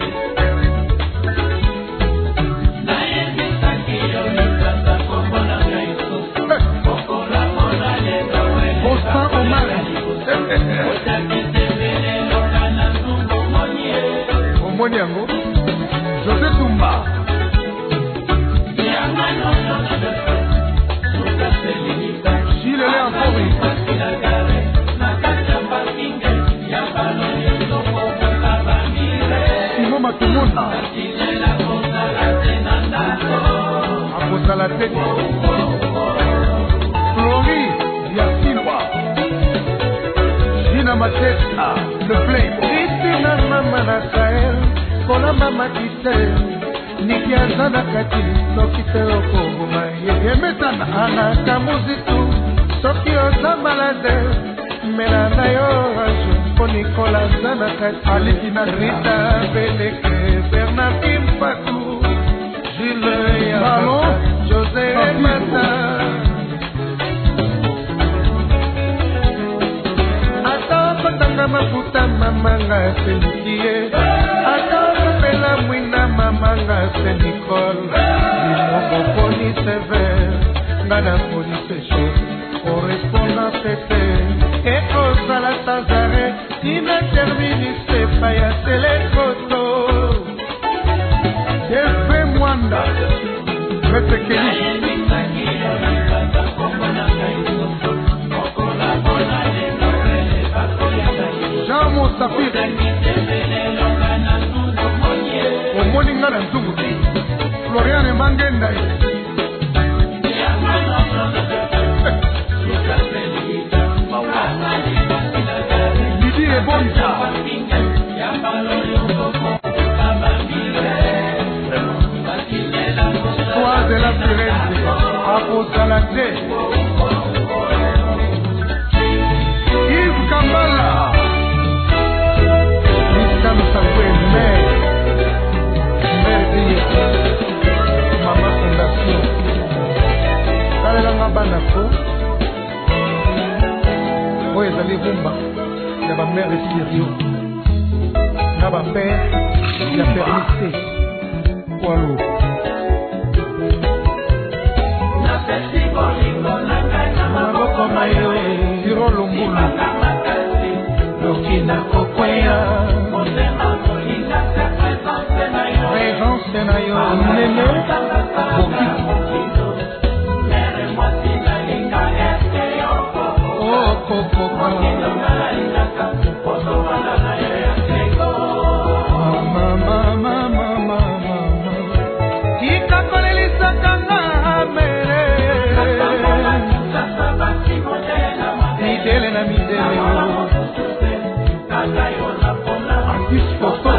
Austin Omar. Muna akozala te Flori Yakinwa Gina Mateta Le Flame Kristina mama na Sahel Kola mama Kisel Niki azana kati Soki te okoguma Yemetana Ana kamuzitu Soki oza malade Mela na yo rajo Po Nikola zana kati Alikina Rita Beleke Bernardine Fatou Jules Yabaka José Mata Atokotanga mafuta mamanga Senikie Atokopela mwina mamanga Senicole Limogo poni sévère Ngana poni séché Correspondant tete Et osala sans arrêt Tina termini sepa ya telekoto Efe Mwanda Mete Keli Jean Monsafir Omoni nga na nzungu Floriane Mangenda Didi Ebonja Soir de la Firenze Aposalate Yves Kambala Nissan Salwe Mère Dia Mama Fondation Kalelanga Banako Oyo ezali rumba ya ba mère Sirio na ba père ya permise Kwalo Maboko mayo Siro Lumbulu Lokina Kokweya Présence na yo Nene Boki Oh Koko Mama Tika kolelisa kanga mere Midele na midele Artis Foto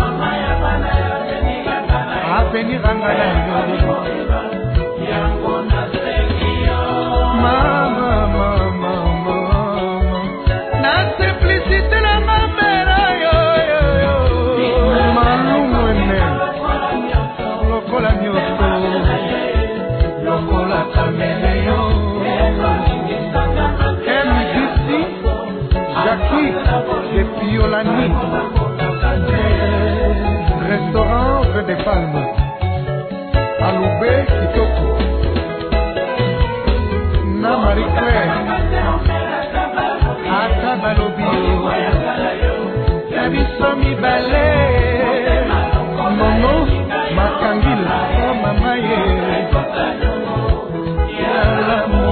Apeni rangala Mama Na simplicité la mamera yo Malumwene Lokola nyoto Lokola kamele yo MDC Jackie et Piolani Restaurant Rue des Palmes Aloubé Kitoko Na Marie-Claire Ata Balobio Yabiso Mibale Nono Makangila Mama ye Yalamo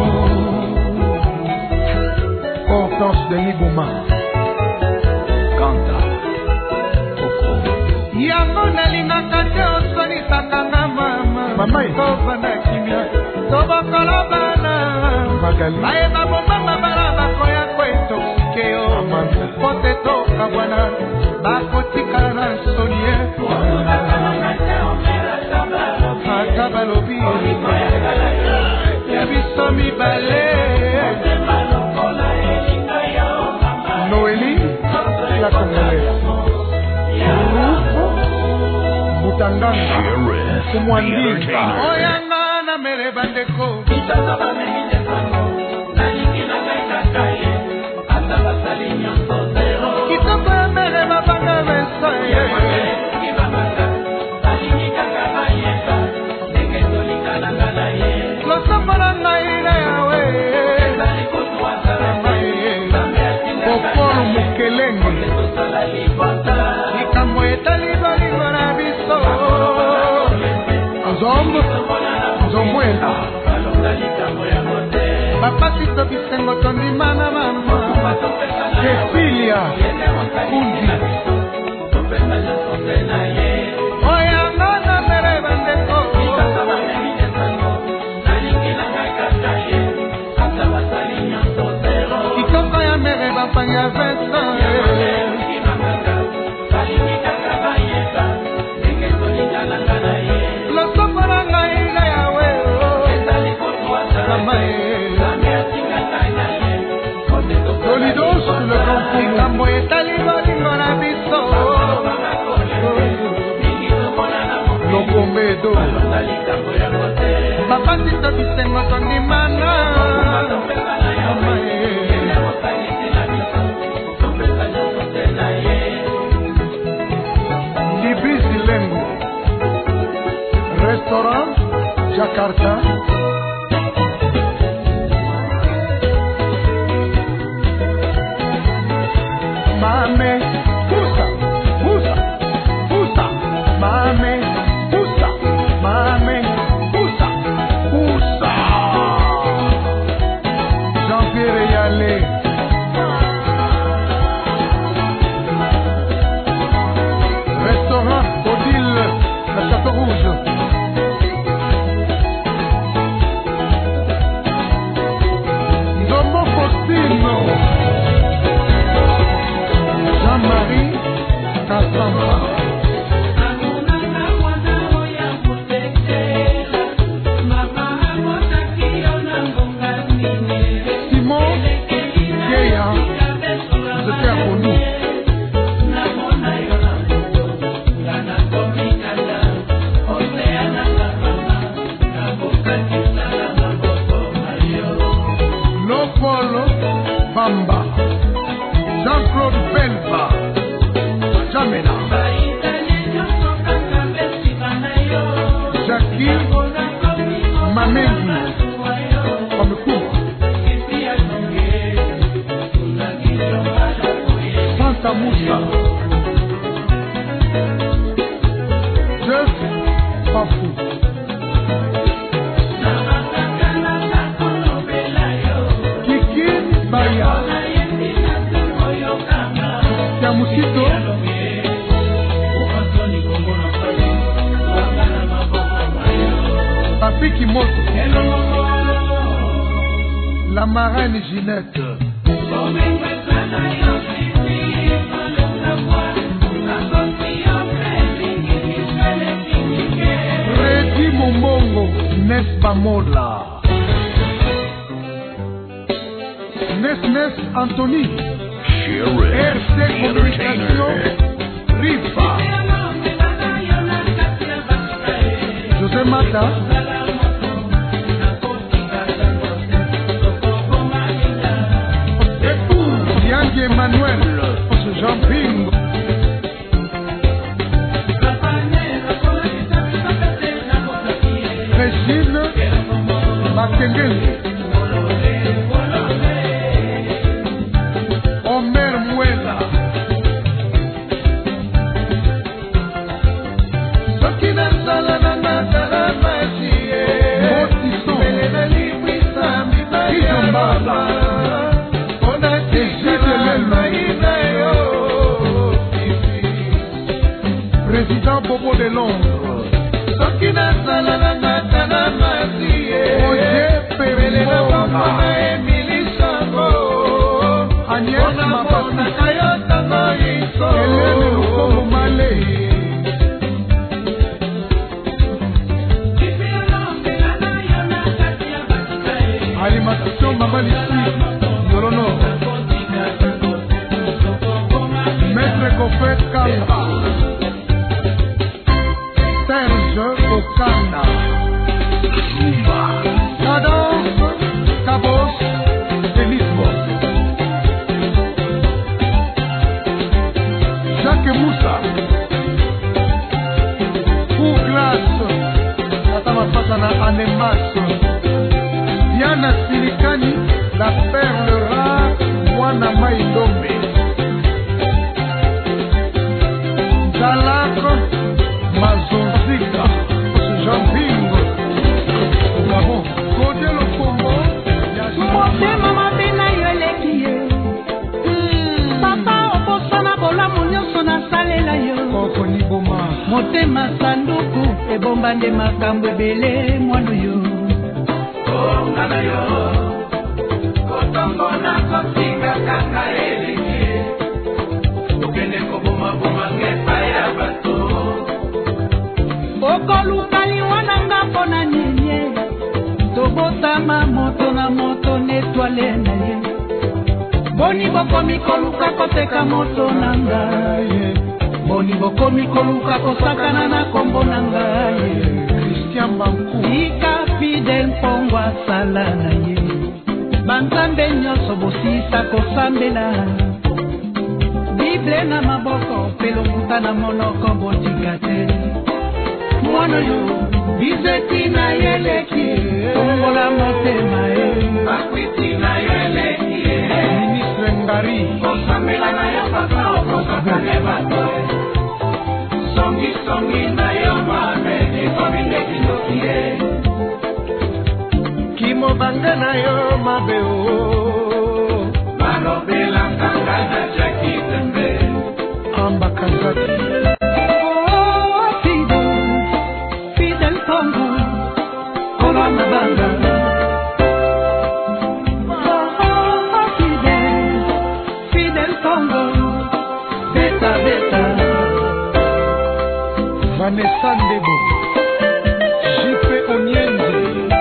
Hortense Denis Bouma Kanta Koko Yango nalingaka te osonisaka nga mama Kovanda kimia Tobokolo bana Bayeba bomama bala bakoya kwetoksike yo Pote toka bwana Bakotika na sonie Ata balobi Yabiso mibale Noélie la Congolaise Butanganga Kumwandinga Oyanga na mere bandeko Kitoko ya mere mabanga vensaye Losambola ngaire yawe Popolo mukelenge Ikambo etalibalingo na biso Zomwela Bapasi to bisengo tondimana mama Cecilia Kundi likambo etali bolingo na biso lokombedo bapatisa bisengo tondimana Libisi Lengo Restaurant Jakarta Mame Pusa Pusa Pusa Mame Pusa Mame Pusa Pusa Jean-Pierre Yale Restaurant Odile Le Château Rouge Domo Faustino Jean-Marie Cassandra Simon Geya vous êtes à nous. Lopolo Bamba Jean-Claude Belba Jamena Jackie Mamengi Pamekuma Santa Moussa Jeff Pafou Kiki Baya Yamusito Papi Kimoto La marraine Ginette Redi Mombongo Nespa Mola Nes Anthony RC Communication Rifa José Mata Yangi Emmanuel Jean Pingo Régine Makengeli Omer Muela Sokina Sala Nana Masie Motiso Melena Librisa Mibaya Président Bobo de Londres Sokina Salana Masie Oye Perelena Pamana Emily Sango Agnès Mapasi Kayota Moiso Hélène Lukombo Malé Alimentation Mama Lissi Yorono Maître Kofet Kamba Serge Okanda Cadence Cabos Elismo Jacques Moussa Ouglas Natama Fatana Anemas Diana Silikani La perle rare Mwana Maïdombe Zalako Mazonzika Jean Bingo Gabon Côté le Congo Motema mabena yo eleki ye Papa okosana bolamu nyonso nasalela yo motema sanduku ebomba nde makambo ebele mwana yo ngana yo kotongona kotinga kaka eleki okende koboma ngepa ya bato okolukali wana nga mpona nini tobotama moto na moto netwale na ye boni bokomi koluka koteka moto na ngai, boni bokomi koluka kosakana na kombo na ngai. Christian Banku ika Fidel Mpongo asala na ye, banzambe nyonso bosisa kosambela, Bible na maboko mpe lokuta na monoko botika te. Mwana yo bizeti na yeleki ongola motema ye, bakwiti na yeleki Ministre Ngari kosambela na yo papa okosakane bato, songi songi na yo mabe ekomindeki nokie, kimobanga na yo mabe o balobela kanga na Jackie Tembe ambakazaki. Fidel Mpongo kola mabanga, Fidel Mpongo beta beta. Vanessa Ndebo Jipe Onyenze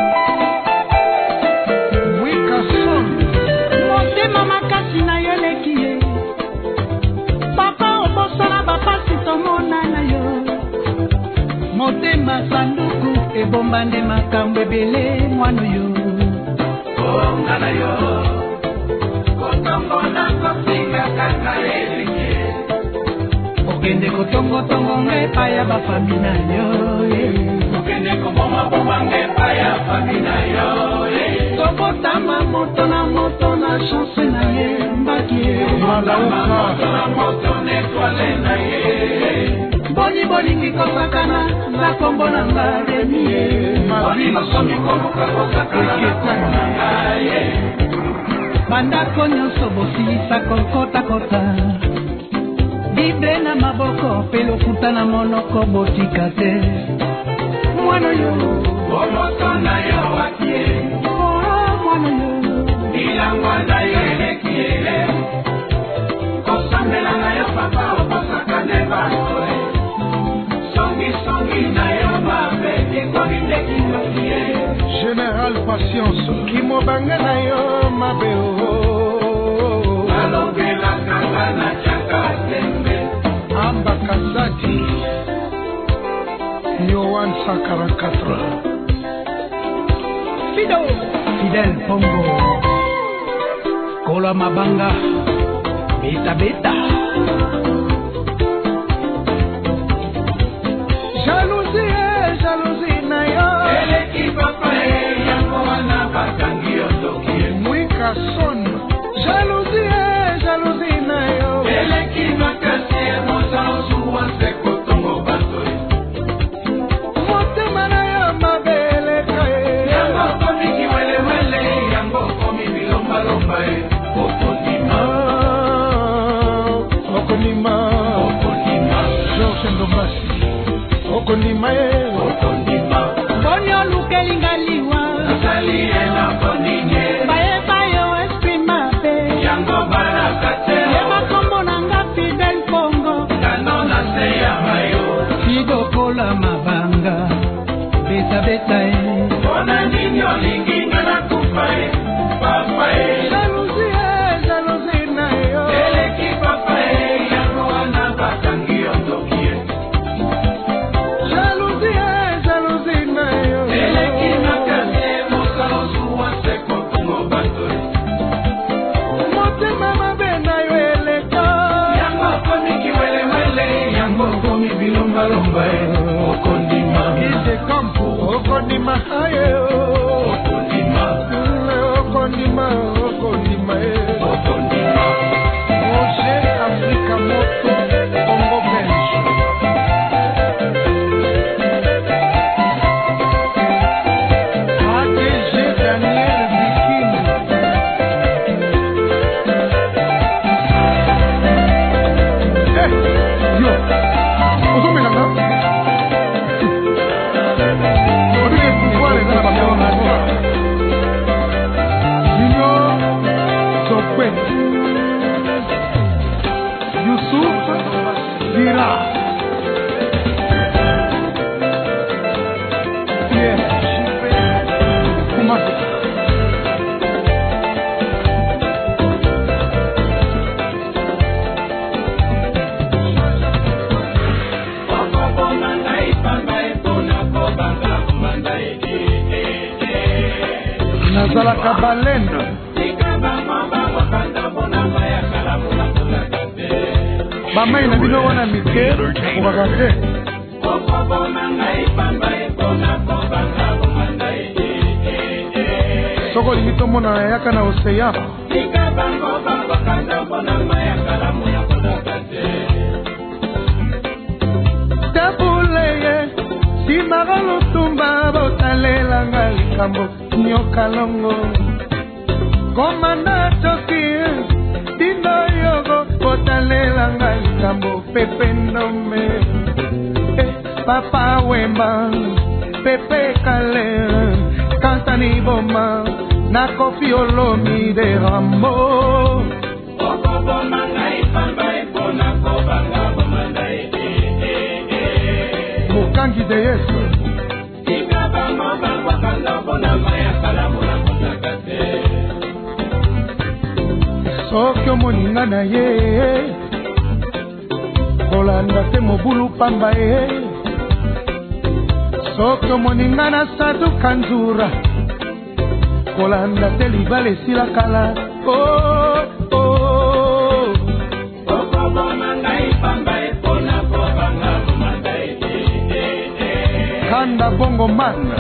Wika Son motema makasi na yo leki ye, papa obosana bapasi tomona na yo, motema sanduku ebomba nde makambo ebele mwana yo, konga na yo kotongola kosinga kanga eleki, okende kotongotongo ngepai ya bafami na yo, okende kobomaboma ngepai ya fami na yo, tobotama moto na chance na ye mbaki ye, moto na moto netwale na ye, boni bolingi kosakana na kombo na ngaremi ye, boni basomi koluka kosakana na kombo na ngai, bandako nyonso bosilisa kokotakota, Bible na maboko mpe lokuta na monoko botika te. Mwana yo bomoto na yo wakie, mwana yo bilangwa na yo elekiele, kosambela na yo papa okosakane bato, songi songi na yo mabe ekomindeki nokie, Général Patience kimobanga na yo mabe o balobela kanga na Jackie Tembe ambakazaki Yohan 144 Fidel Mpongo kola mabanga beta beta. Jalousie na yo eleki papa yango wana bakangi yo tokie, Wika Son jalousie na yo eleki makasi emosa osuwa se kotongo bato, motema na yo mabe eleka ye yango komi kiwelewele, yango komi bilombalomba ye, okondima okondima George Ndombasi okondima ye okondima, Boni olukeli ngaliwa nasali ye na kondinye, bayeba yo esprit mabe, yango balaka te yeba kombo na nga Fidel Mpongo, kano na se ya mayo, Fido kola mabanga beta beta ye. mpona nini olingi nga nakufa ye, papa ye jalousie na yo eleki papa ye yango wana bakangi yo tokie, jalousie na yo eleki makasi emosa osuwa se kotongo bato, motema mabe na yo eleka yango komi kiwelewele, yango komi bilombalomba ye, okondima ide kampu okondima aye okondima okondima ye okondima, Roger Africa Moto Congo Belge ADG Daniel Viking yo ozomelanga odeke pouvoir eza na bapeo na yo Junior Zokwe Youssouf Vira Pierre Jipe Kumasi nazalaka balene bamai na bino wana mike okaka te soko olingi tomona yaka na oseyan tabuleye simaka lutumba botalelanga likambo nyokalongo komanda toki dino yogo botalelanga likambo pepe ndome papa wemba pepe kale kantani boma na kofi olomi de rambo mokangi de yesu soki omoninga na ye kolanda te mobulu pamba ye soki omoninga na saduka nzura kolanda te libala esila kala kanda bongo mana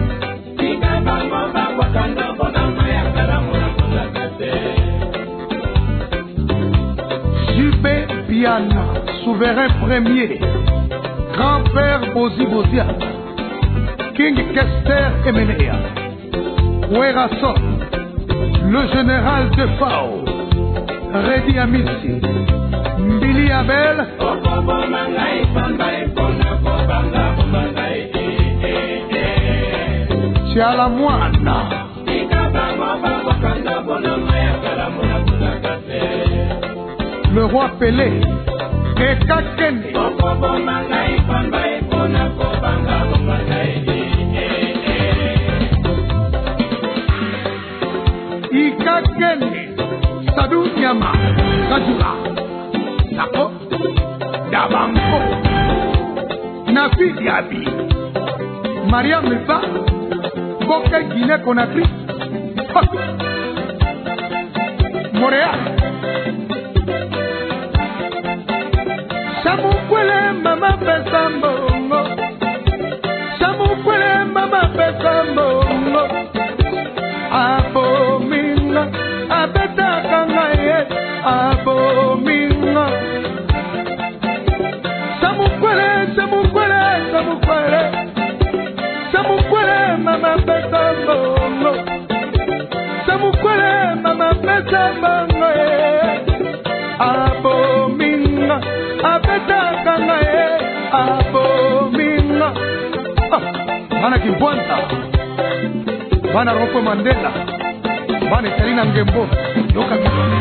Jubé Piana, souverain premier, grand-père Bozi Bozia, King Kester Emenea, Werason, le général de Fao, Redi Amissi, Mbili Abel, Tiala Moana, le roi Pelé, et Kakene, Ikakene, Sadou Nyama, Kajura, Sako, Dabanko, Nafi Diaby, Maria Meba, Boke Guinée Conakry, Montréal, Samukwele mama pesambongo, Samukwele mama pesambongo, abominga, abeta kangaye, abominga, Samukwele, Samukwele, Samukwele, Samukwele mama pesambongo, Samukwele mama pesambongo, abominga, abeta kangaye, abominga. Bana Kibwanta, Bana Roko Mandela, Bana Karina Ngembo, Yoka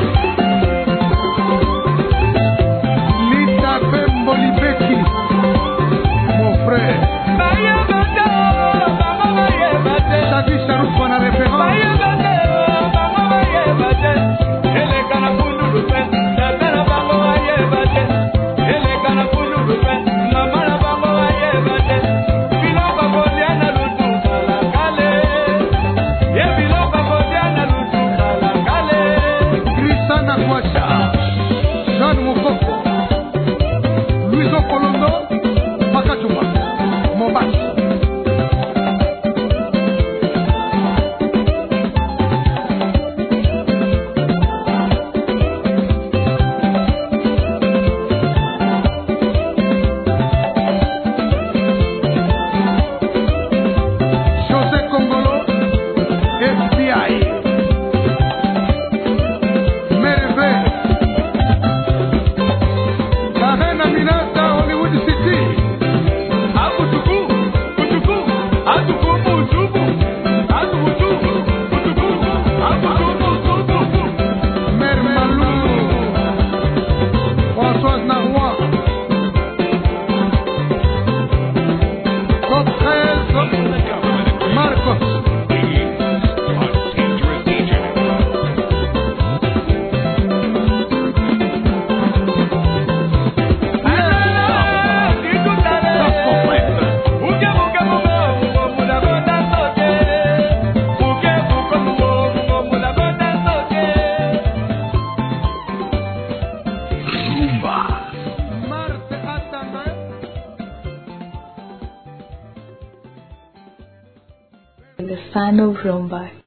Lita Bembo Libeki, mon frère. Chadi Charouf Bana référence. Jean Mokoko, Louison Colondo, Makatuma, Mombasa. José Congolo, FBI. the final rumba.